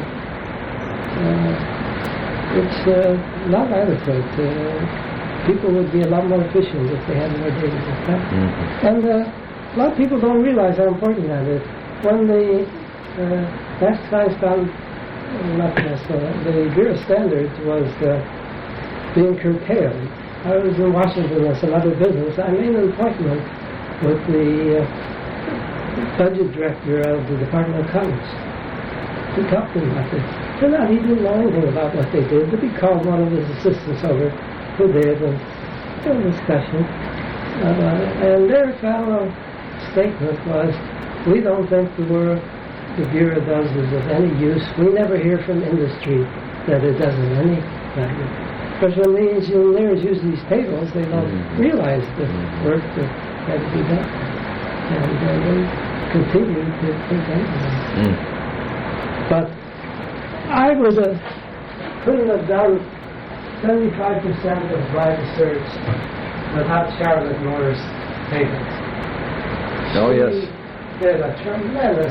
it's not adequate. People would be a lot more efficient if they had more data like that. Mm-hmm. And a lot of people don't realize how important that is. When the National Science the Bureau of Standards was being curtailed, I was in Washington on some other business. I made an appointment with the budget director of the Department of Commerce to talk to him about this. Turned out he didn't know anything about what they did, but he called one of his assistants over who did, and there was a discussion. And their final statement was, we don't think the work the Bureau does is of any use. We never hear from industry that it doesn't any value. But when the engineers use these tables, they don't realize the work that had to be done. And they continue to think anyway. But I couldn't have done 75% of my research without Charlotte Moore's tables. Oh, yes. She did a tremendous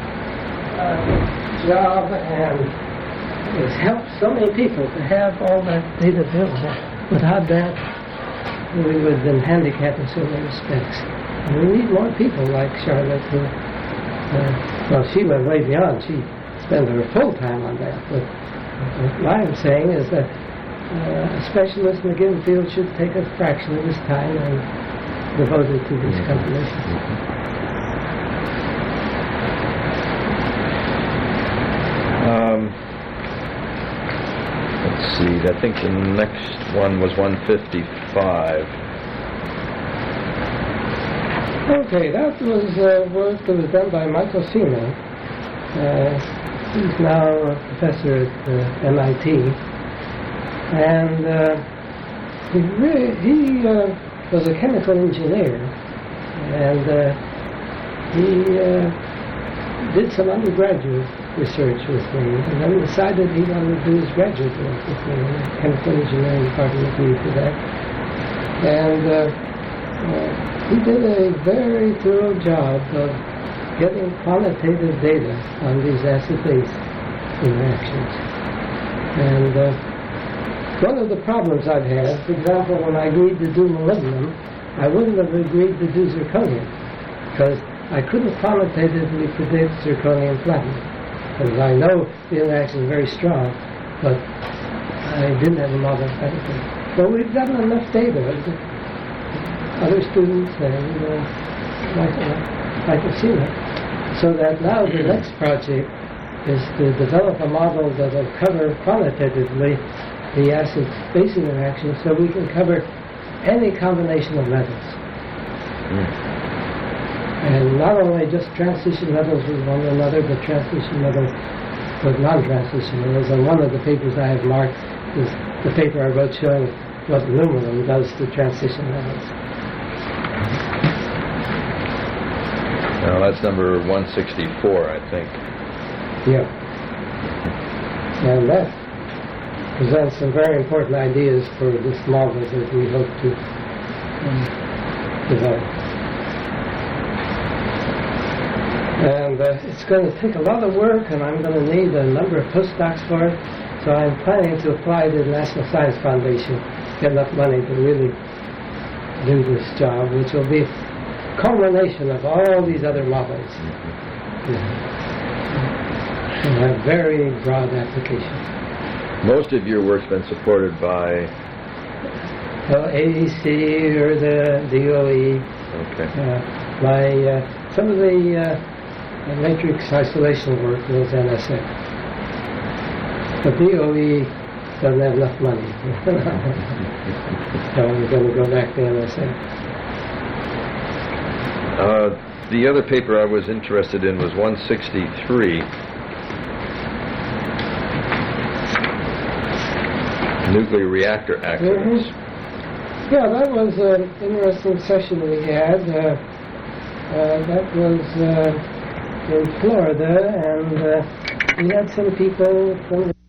job, and it's helped so many people to have all that data available. Without that, we would have been handicapped in so many respects. And we need more people like Charlotte who, well, she went way beyond. She spent her full time on that. But what I'm saying is that a specialist in a given field should take a fraction of his time and devoted to these compilations. Let's see, I think the next one was 155. Okay, that was work that was done by Michael Seaman. He's now a professor at MIT. And he was a chemical engineer. And he did some undergraduate research with me, and then decided he wanted to do his graduate work with me in the chemical engineering department at UConn. And he did a very thorough job of getting quantitative data on these acid-base interactions. And one of the problems I've had, for example, when I agreed to do molybdenum, I wouldn't have agreed to do zirconium, because I couldn't quantitatively predict zirconium platinum. Because I know the interaction is very strong, but I didn't have a model of anything. But we've gotten enough data. Other students and Michael Seaman, so that now the next project is to develop a model that will cover quantitatively the acid-base interaction, so we can cover any combination of metals. And not only just transition metals with one another, but transition metals with non-transition metals. And one of the papers I have marked is the paper I wrote showing what aluminum does to transition metals. Now that's number 164, I think. Yeah. And that presents some very important ideas for this model that we hope to develop. And it's going to take a lot of work, and I'm going to need a number of postdocs for it. So I'm planning to apply to the National Science Foundation, get enough money to really do this job, which will be a culmination of all these other models. And have very broad application. Most of your work's been supported by AEC or the DOE. Okay. Some of the matrix isolation work was NSF. The DOE doesn't have enough money. So I'm going to go back to NSF. The other paper I was interested in was 163. Nuclear reactor accidents. Yeah, that was an interesting session we had. That was in Florida, and we had some people from the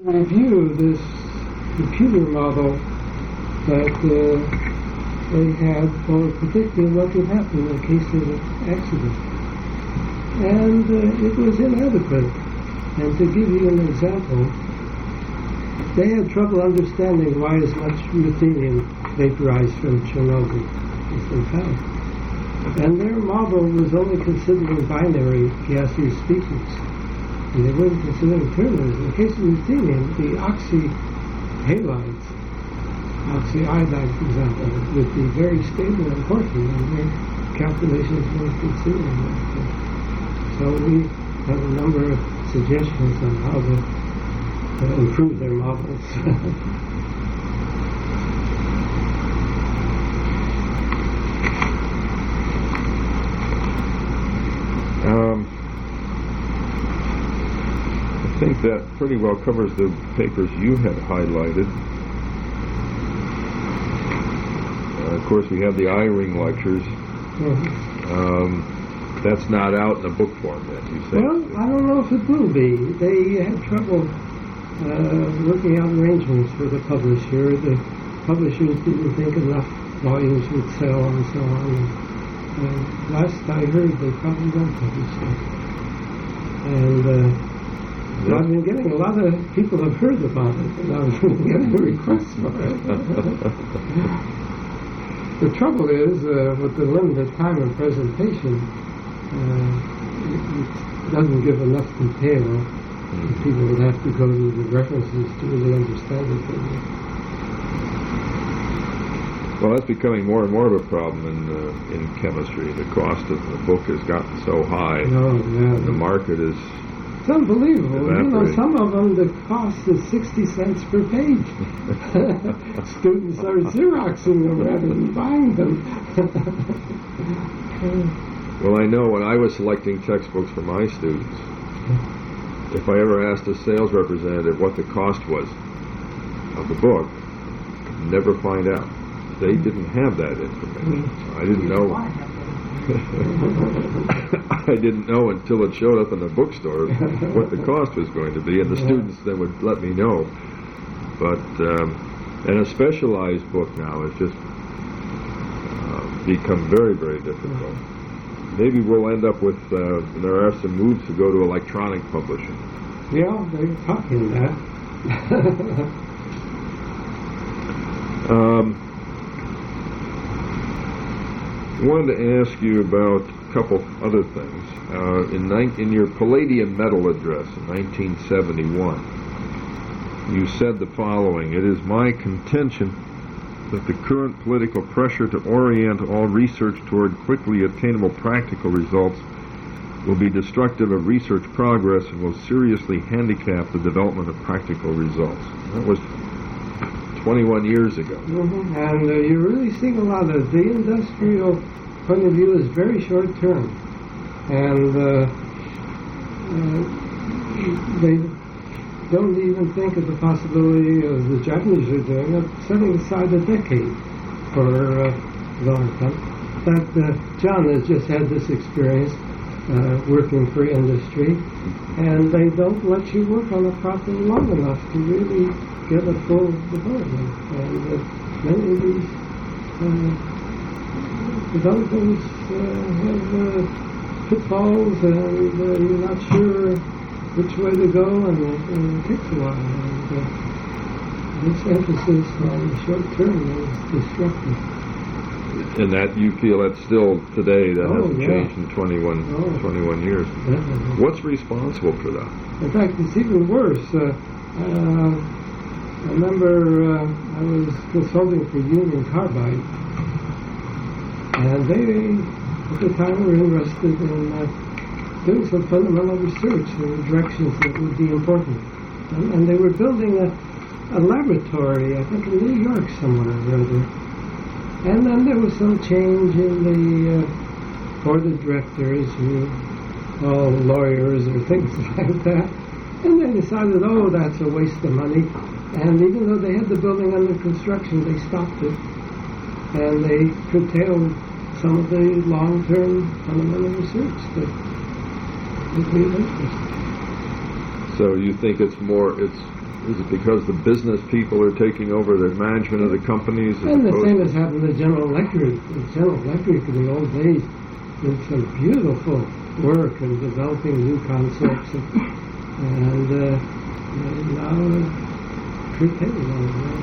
review this computer model that they had for predicting what would happen in case of an accident. And it was inadequate. And to give you an example, they had trouble understanding why as much ruthenium vaporized from Chernobyl as they found. And their model was only considering binary gaseous species. And they weren't considering ternary. In the case of ruthenium, the oxyhalides, oxyiodide, for example, would be very stable and important, and their calculations weren't considering that. So we have a number of suggestions on how to improve their models. I think that pretty well covers the papers you had highlighted. Of course, we have the I-Ring lectures. That's not out in a book format, you say? Well, I don't know if it will be. They had trouble working out arrangements for the publisher. The publishers didn't think enough volumes would sell and so on. And last I heard, they probably won't publish it. And I've been getting a lot of people have heard about it, and I've been getting requests for it. The trouble is, with the limited time of presentation, it doesn't give enough detail. People would have to go to the references to really understand it. Well, that's becoming more and more of a problem in chemistry. The cost of the book has gotten so high. The market is... It's unbelievable. evaporating. You know, some of them, the cost is 60 cents per page. Students are Xeroxing them rather than buying them. Well, I know when I was selecting textbooks for my students, if I ever asked a sales representative what the cost was of the book, I'd never find out. They didn't have that information. So I didn't know. I didn't know until it showed up in the bookstore what the cost was going to be, and the students then would let me know. But and a specialized book now has just become very, very difficult. Maybe we'll end up with there are some moves to go to electronic publishing. Yeah, they're talking that. I wanted to ask you about a couple other things. In your Palladium Medal address in 1971, you said the following: "It is my contention that the current political pressure to orient all research toward quickly attainable practical results will be destructive of research progress and will seriously handicap the development of practical results." That was 21 years ago. And you're really seeing a lot of the industrial point of view is very short term, and they don't even think of the possibility of the Japanese are doing of setting aside a decade for development. That John has just had this experience working for industry, and they don't let you work on a problem long enough to really get a full development. And many of these developers have pitfalls, and you're not sure which way to go, and it takes a while. And this emphasis on the short term is destructive. And that you feel that's still today, that hasn't yeah. changed in 21 years. Definitely. What's responsible for that? In fact, it's even worse. I remember I was consulting for Union Carbide, and they, at the time, were interested in doing some fundamental research in directions that would be important. And they were building a laboratory, I think in New York somewhere or other. And then there was some change in the board of directors, who all lawyers or things like that. And they decided, oh, that's a waste of money. And even though they had the building under construction, they stopped it. And they curtailed some of the long-term fundamental research that would be of interest. So you think it's Is it because the business people are taking over the management of the companies? And the same has happened to General Electric. General Electric in the old days did some beautiful work in developing new concepts, and now curtailed all of that.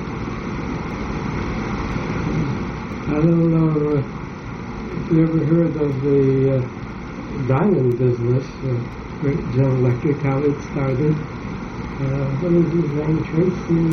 I don't know if you ever heard of the diamond business, General Electric, how it started. What is his name? Tracy.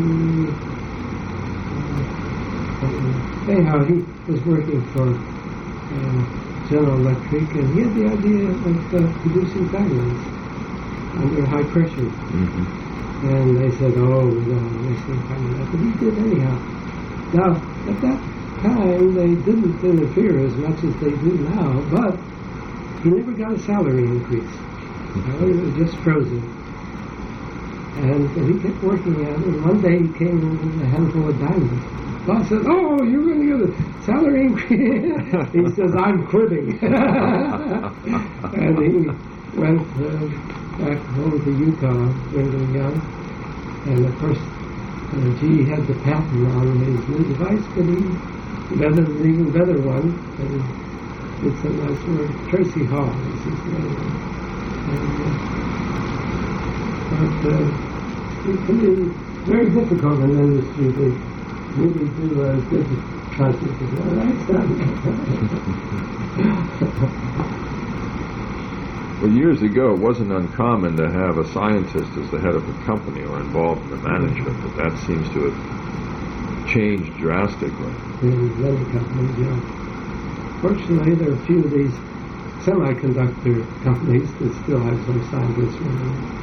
Anyhow, he was working for General Electric, and he had the idea of producing diamonds under high pressure. Mm-hmm. And they said, "Oh, we don't want to waste any time on that," but he did anyhow. Now, at that time, they didn't interfere as much as they do now, but he never got a salary increase. He was just frozen. And he kept working at it, and one day he came in with a handful of diamonds. Boss said, "Oh, you're going to get a salary increase." He says, "I'm quitting." And he went back home to Utah, Brigham Young. And of course, GE had the patent on his new device, but he got an even better one. And it's a nice word. Tracy Hall is his name. It can be very difficult in the industry to really do a good concept of that. Well, years ago, it wasn't uncommon to have a scientist as the head of a company or involved in the management, but that seems to have changed drastically. In many companies, yeah. Fortunately, there are a few of these semiconductor companies that still have some scientists running.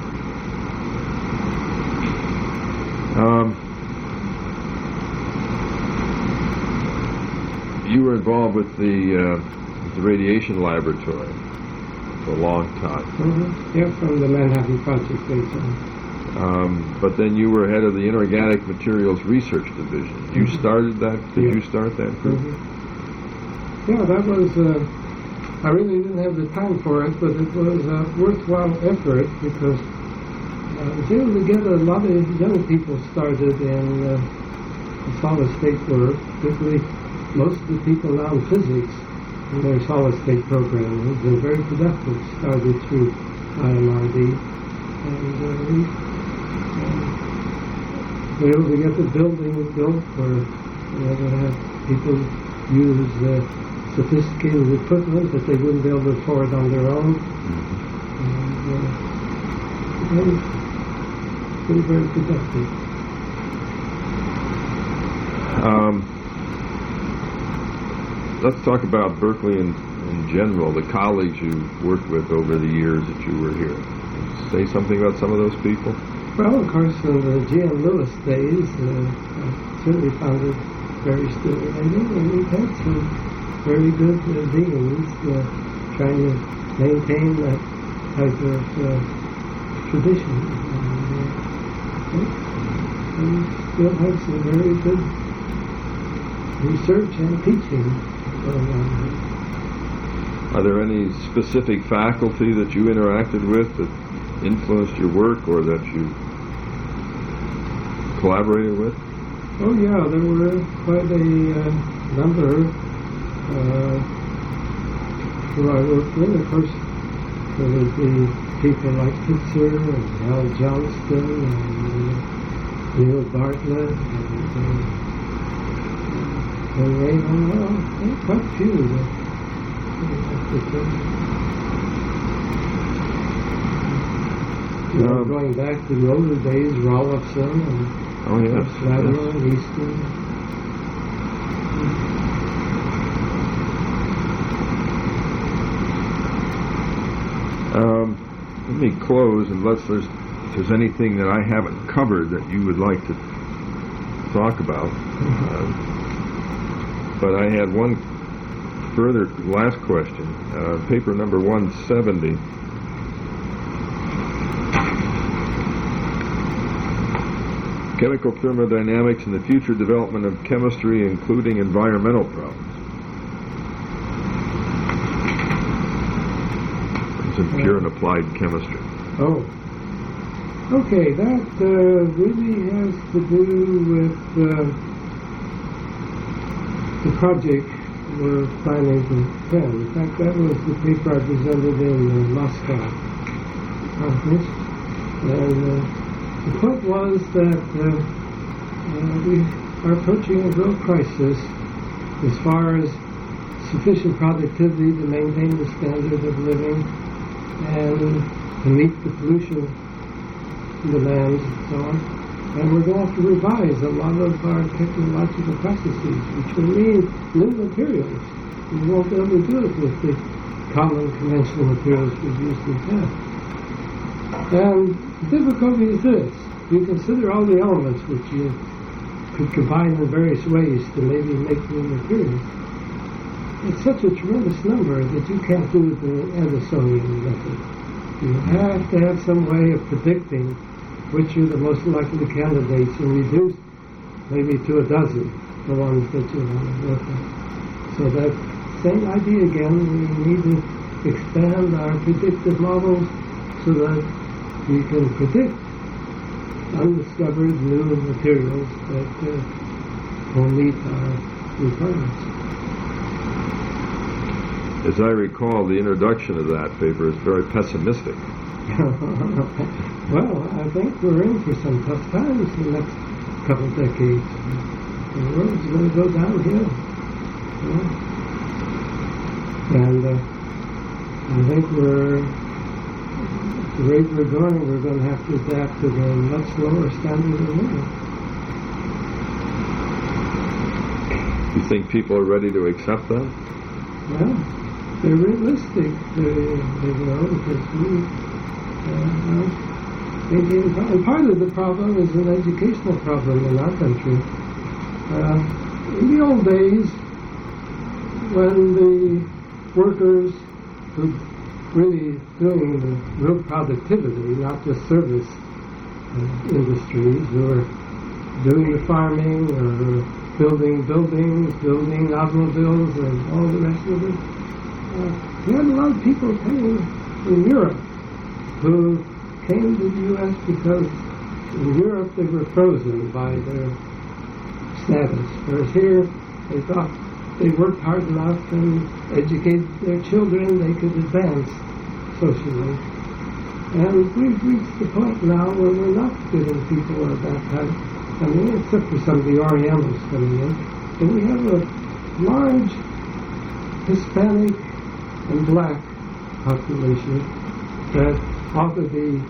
You were involved with the radiation laboratory for a long time. Mm-hmm. Yeah, from the Manhattan Project days on. But then you were head of the Inorganic Materials Research Division. You started that? Did you start that group? Mm-hmm. Yeah, that was... I really didn't have the time for it, but it was a worthwhile effort because I was able to get a lot of young people started in solid-state work, particularly most of the people now in physics in their solid-state program have been very productive, started through IMRD, and we were able to get the building built where we were able to have people use sophisticated equipment that they wouldn't be able to afford on their own. And it was very, very productive. Let's talk about Berkeley in general, the colleagues you worked with over the years that you were here. Say something about some of those people? Well, of course, in the G.M. Lewis days, I certainly found it very stimulating, and we've had some very good deans trying to maintain that type of tradition. And still have some very good research and teaching going on. Are there any specific faculty that you interacted with that influenced your work or that you collaborated with? Oh yeah, there were quite a number who I worked with. Of course, there would be people like Pitzer and Al Johnston and Neil Bartlett and Raymond. Well, quite a few of them. Going back to the older days, Rollofson and Latimer and Easton. Let me close unless there's anything that I haven't covered that you would like to talk about. But I had one further last question. Paper number 170. Chemical thermodynamics and the future development of chemistry, including environmental problems. It's in pure and applied chemistry. Oh. Okay, that really has to do with the project we're planning to attend. In fact, that was the paper I presented in the Moscow conference. And the point was that we are approaching a real crisis as far as sufficient productivity to maintain the standard of living and to meet the pollution demands and so on. And we're going to have to revise a lot of our technological processes, which will mean new materials. We won't be able to do it with the common conventional materials we've used in the past. And the difficulty is this. You consider all the elements which you could combine in various ways to maybe make new materials. It's such a tremendous number that you can't do it in an Andersonian method. You have to have some way of predicting which are the most likely candidates and reduce maybe to a dozen the ones that you want to work on. So that same idea again, we need to expand our predictive models so that we can predict undiscovered new materials that will meet our requirements. As I recall, the introduction of that paper is very pessimistic. Well, I think we're in for some tough times in the next couple of decades. The world's going to go downhill. And I think at the rate we're going to have to adapt to the much lower standard of living. You think people are ready to accept that? Well, they're realistic. They know because and part of the problem is an educational problem in our country. In the old days, when the workers who really doing the real productivity, not just service industries, who were doing the farming or building buildings, building automobiles, and all the rest of it, we had a lot of people coming from Europe who came to the U.S. because in Europe they were frozen by their status, whereas here they thought they worked hard enough and educated their children, they could advance socially. And we've reached the point now where we're not getting people of that type. I mean, except for some of the Orientals coming in, but we have a large Hispanic and black population that ought to be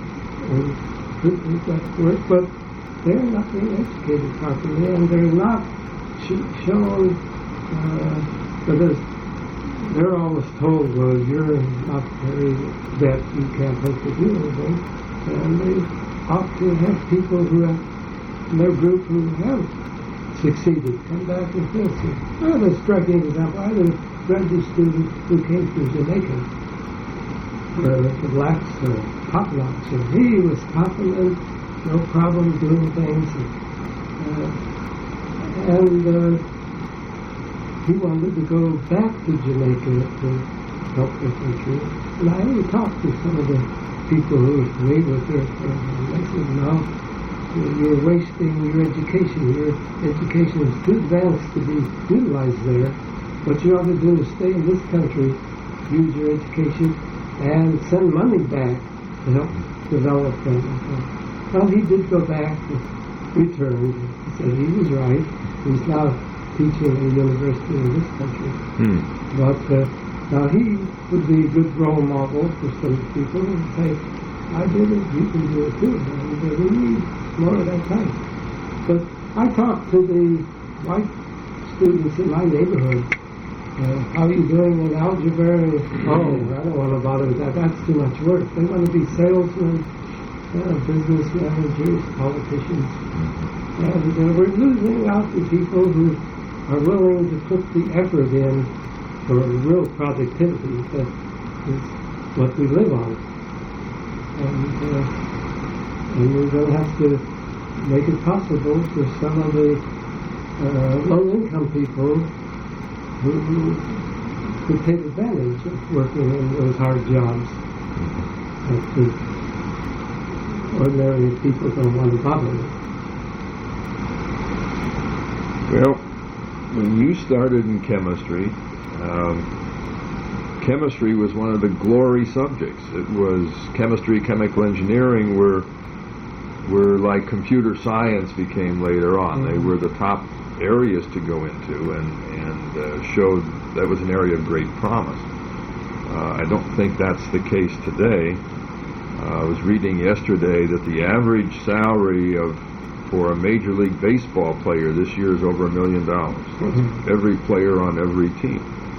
that work, but they're not being educated properly, and they're not shown because they're always told, well, you're not very that you can't hope to do anything, and they ought to have people who have in their group who have succeeded come back and feel it. I have a striking example. I had a graduate student who came from Jamaica, where the blacks are top notch, and he was confident, no problem doing things, and he wanted to go back to Jamaica to help the country. And I only talked to some of the people who were familiar with their and they said, no, you're wasting your education. Your education is too advanced to be utilized there. What you ought to do is stay in this country, use your education, and send money back to help develop them. Well, he did go back and returned. He said he was right. He's now teaching at a university in this country. But now he would be a good role model for some people and say, I did it, you can do it too. And we need more of that type. But I talked to the white students in my neighborhood. How are you doing in algebra? Oh, I don't want to bother with that. That's too much work. They want to be salesmen, business managers, politicians. And we're losing out the people who are willing to put the effort in for real productivity. That is what we live on. And we're going to have to make it possible for some of the low-income people who could take advantage of working in those hard jobs. ordinary people don't want to bother with. Well, when you started in chemistry, chemistry was one of the glory subjects. It was chemistry, chemical engineering were like computer science became later on. They were the top areas to go into and showed that was an area of great promise. I don't think that's the case today. I was reading yesterday that the average salary for a Major League Baseball player this year is over $1 million. That's every player on every team.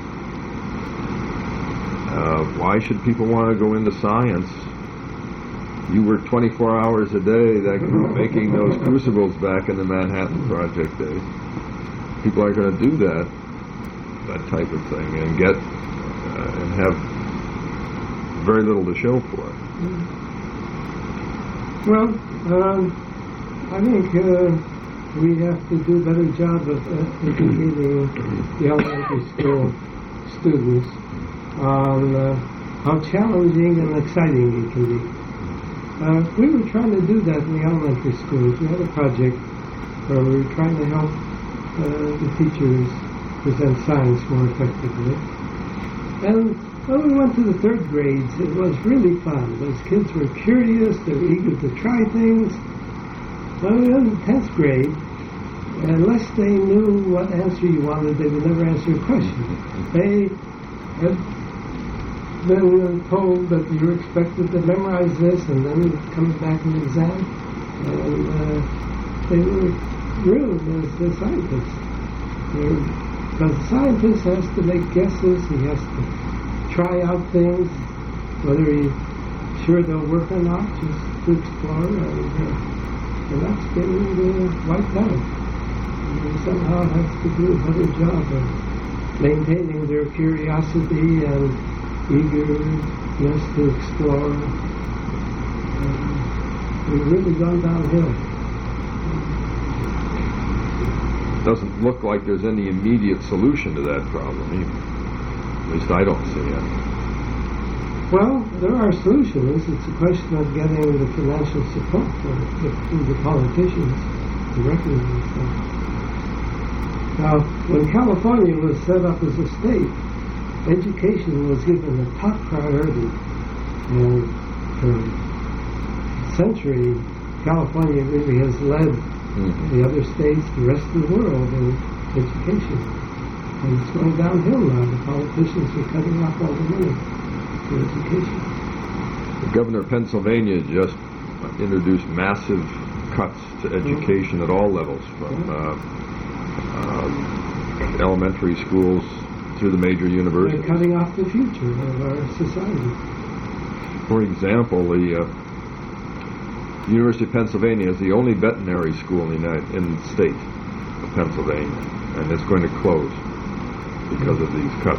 Why should people want to go into science? You work 24 hours a day making those crucibles back in the Manhattan Project days. People aren't going to do that type of thing and and have very little to show for it. Well, I think we have to do a better job of educating the elementary school students on how challenging and exciting it can be. We were trying to do that in the elementary schools. We had a project where we were trying to help the teachers present science more effectively. And when we went to the third grades, it was really fun. Those kids were curious, they were eager to try things. When we were in the 10th grade, unless they knew what answer you wanted, they would never answer a question. They had been told that you were expected to memorize this and then come back in the exam. And they were rude as the scientists. Because the scientist has to make guesses, he has to try out things, whether he's sure they'll work or not, just to explore, and that's getting wiped out. And they somehow have to do a better job of maintaining their curiosity and eagerness to explore. We've really gone downhill. Doesn't look like there's any immediate solution to that problem either. At least I don't see it. Well, there are solutions. It's a question of getting the financial support from the politicians to recognize that. Now, when California was set up as a state, education was given a top priority. And for a century, California really has led the other states, the rest of the world in education. And it's going downhill now. The politicians are cutting off all the money for education. The governor of Pennsylvania just introduced massive cuts to education at all levels, from elementary schools through the major universities. They're cutting off the future of our society. For example, the University of Pennsylvania is the only veterinary school in the state of Pennsylvania, and it's going to close because of these cuts.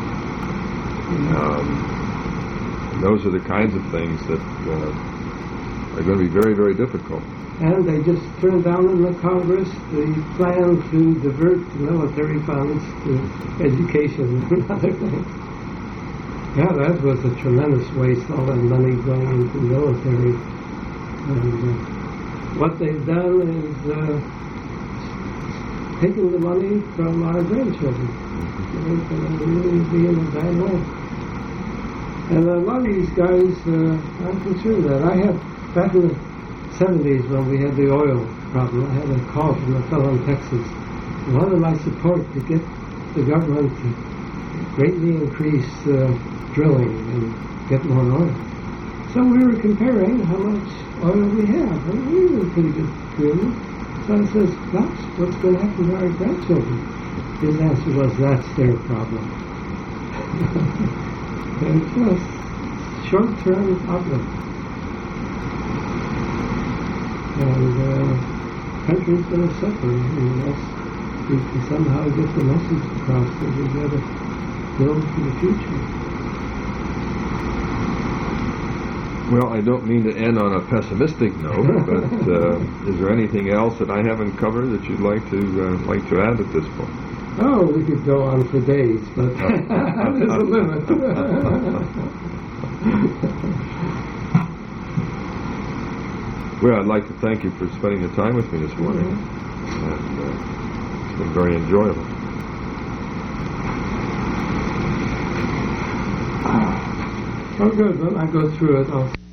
Those are the kinds of things that are going to be very, very difficult. And they just turned down in the Congress the plan to divert the military funds to education and other things. Yeah, that was a tremendous waste, all that money going into the military. And what they've done is taken the money from our grandchildren. They're going to really be in a bad way. And a lot of these guys, I'm concerned that. I had, back in the 70s when we had the oil problem, I had a call from a fellow in Texas. He wanted my support to get the government to greatly increase drilling and get more oil. So we were comparing how much oil we have, and we were pretty good doing it. So I says, gosh, what's going to happen to our grandchildren? His answer was, that's their problem. And just short-term outlook. And the country's going to suffer unless we can somehow get the message across that we've got to build for the future. Well, I don't mean to end on a pessimistic note, but is there anything else that I haven't covered that you'd like to add at this point? Oh, we could go on for days, but there's a limit. Well, I'd like to thank you for spending the time with me this morning. And it's been very enjoyable. Oh, good. Well, I'll go through it.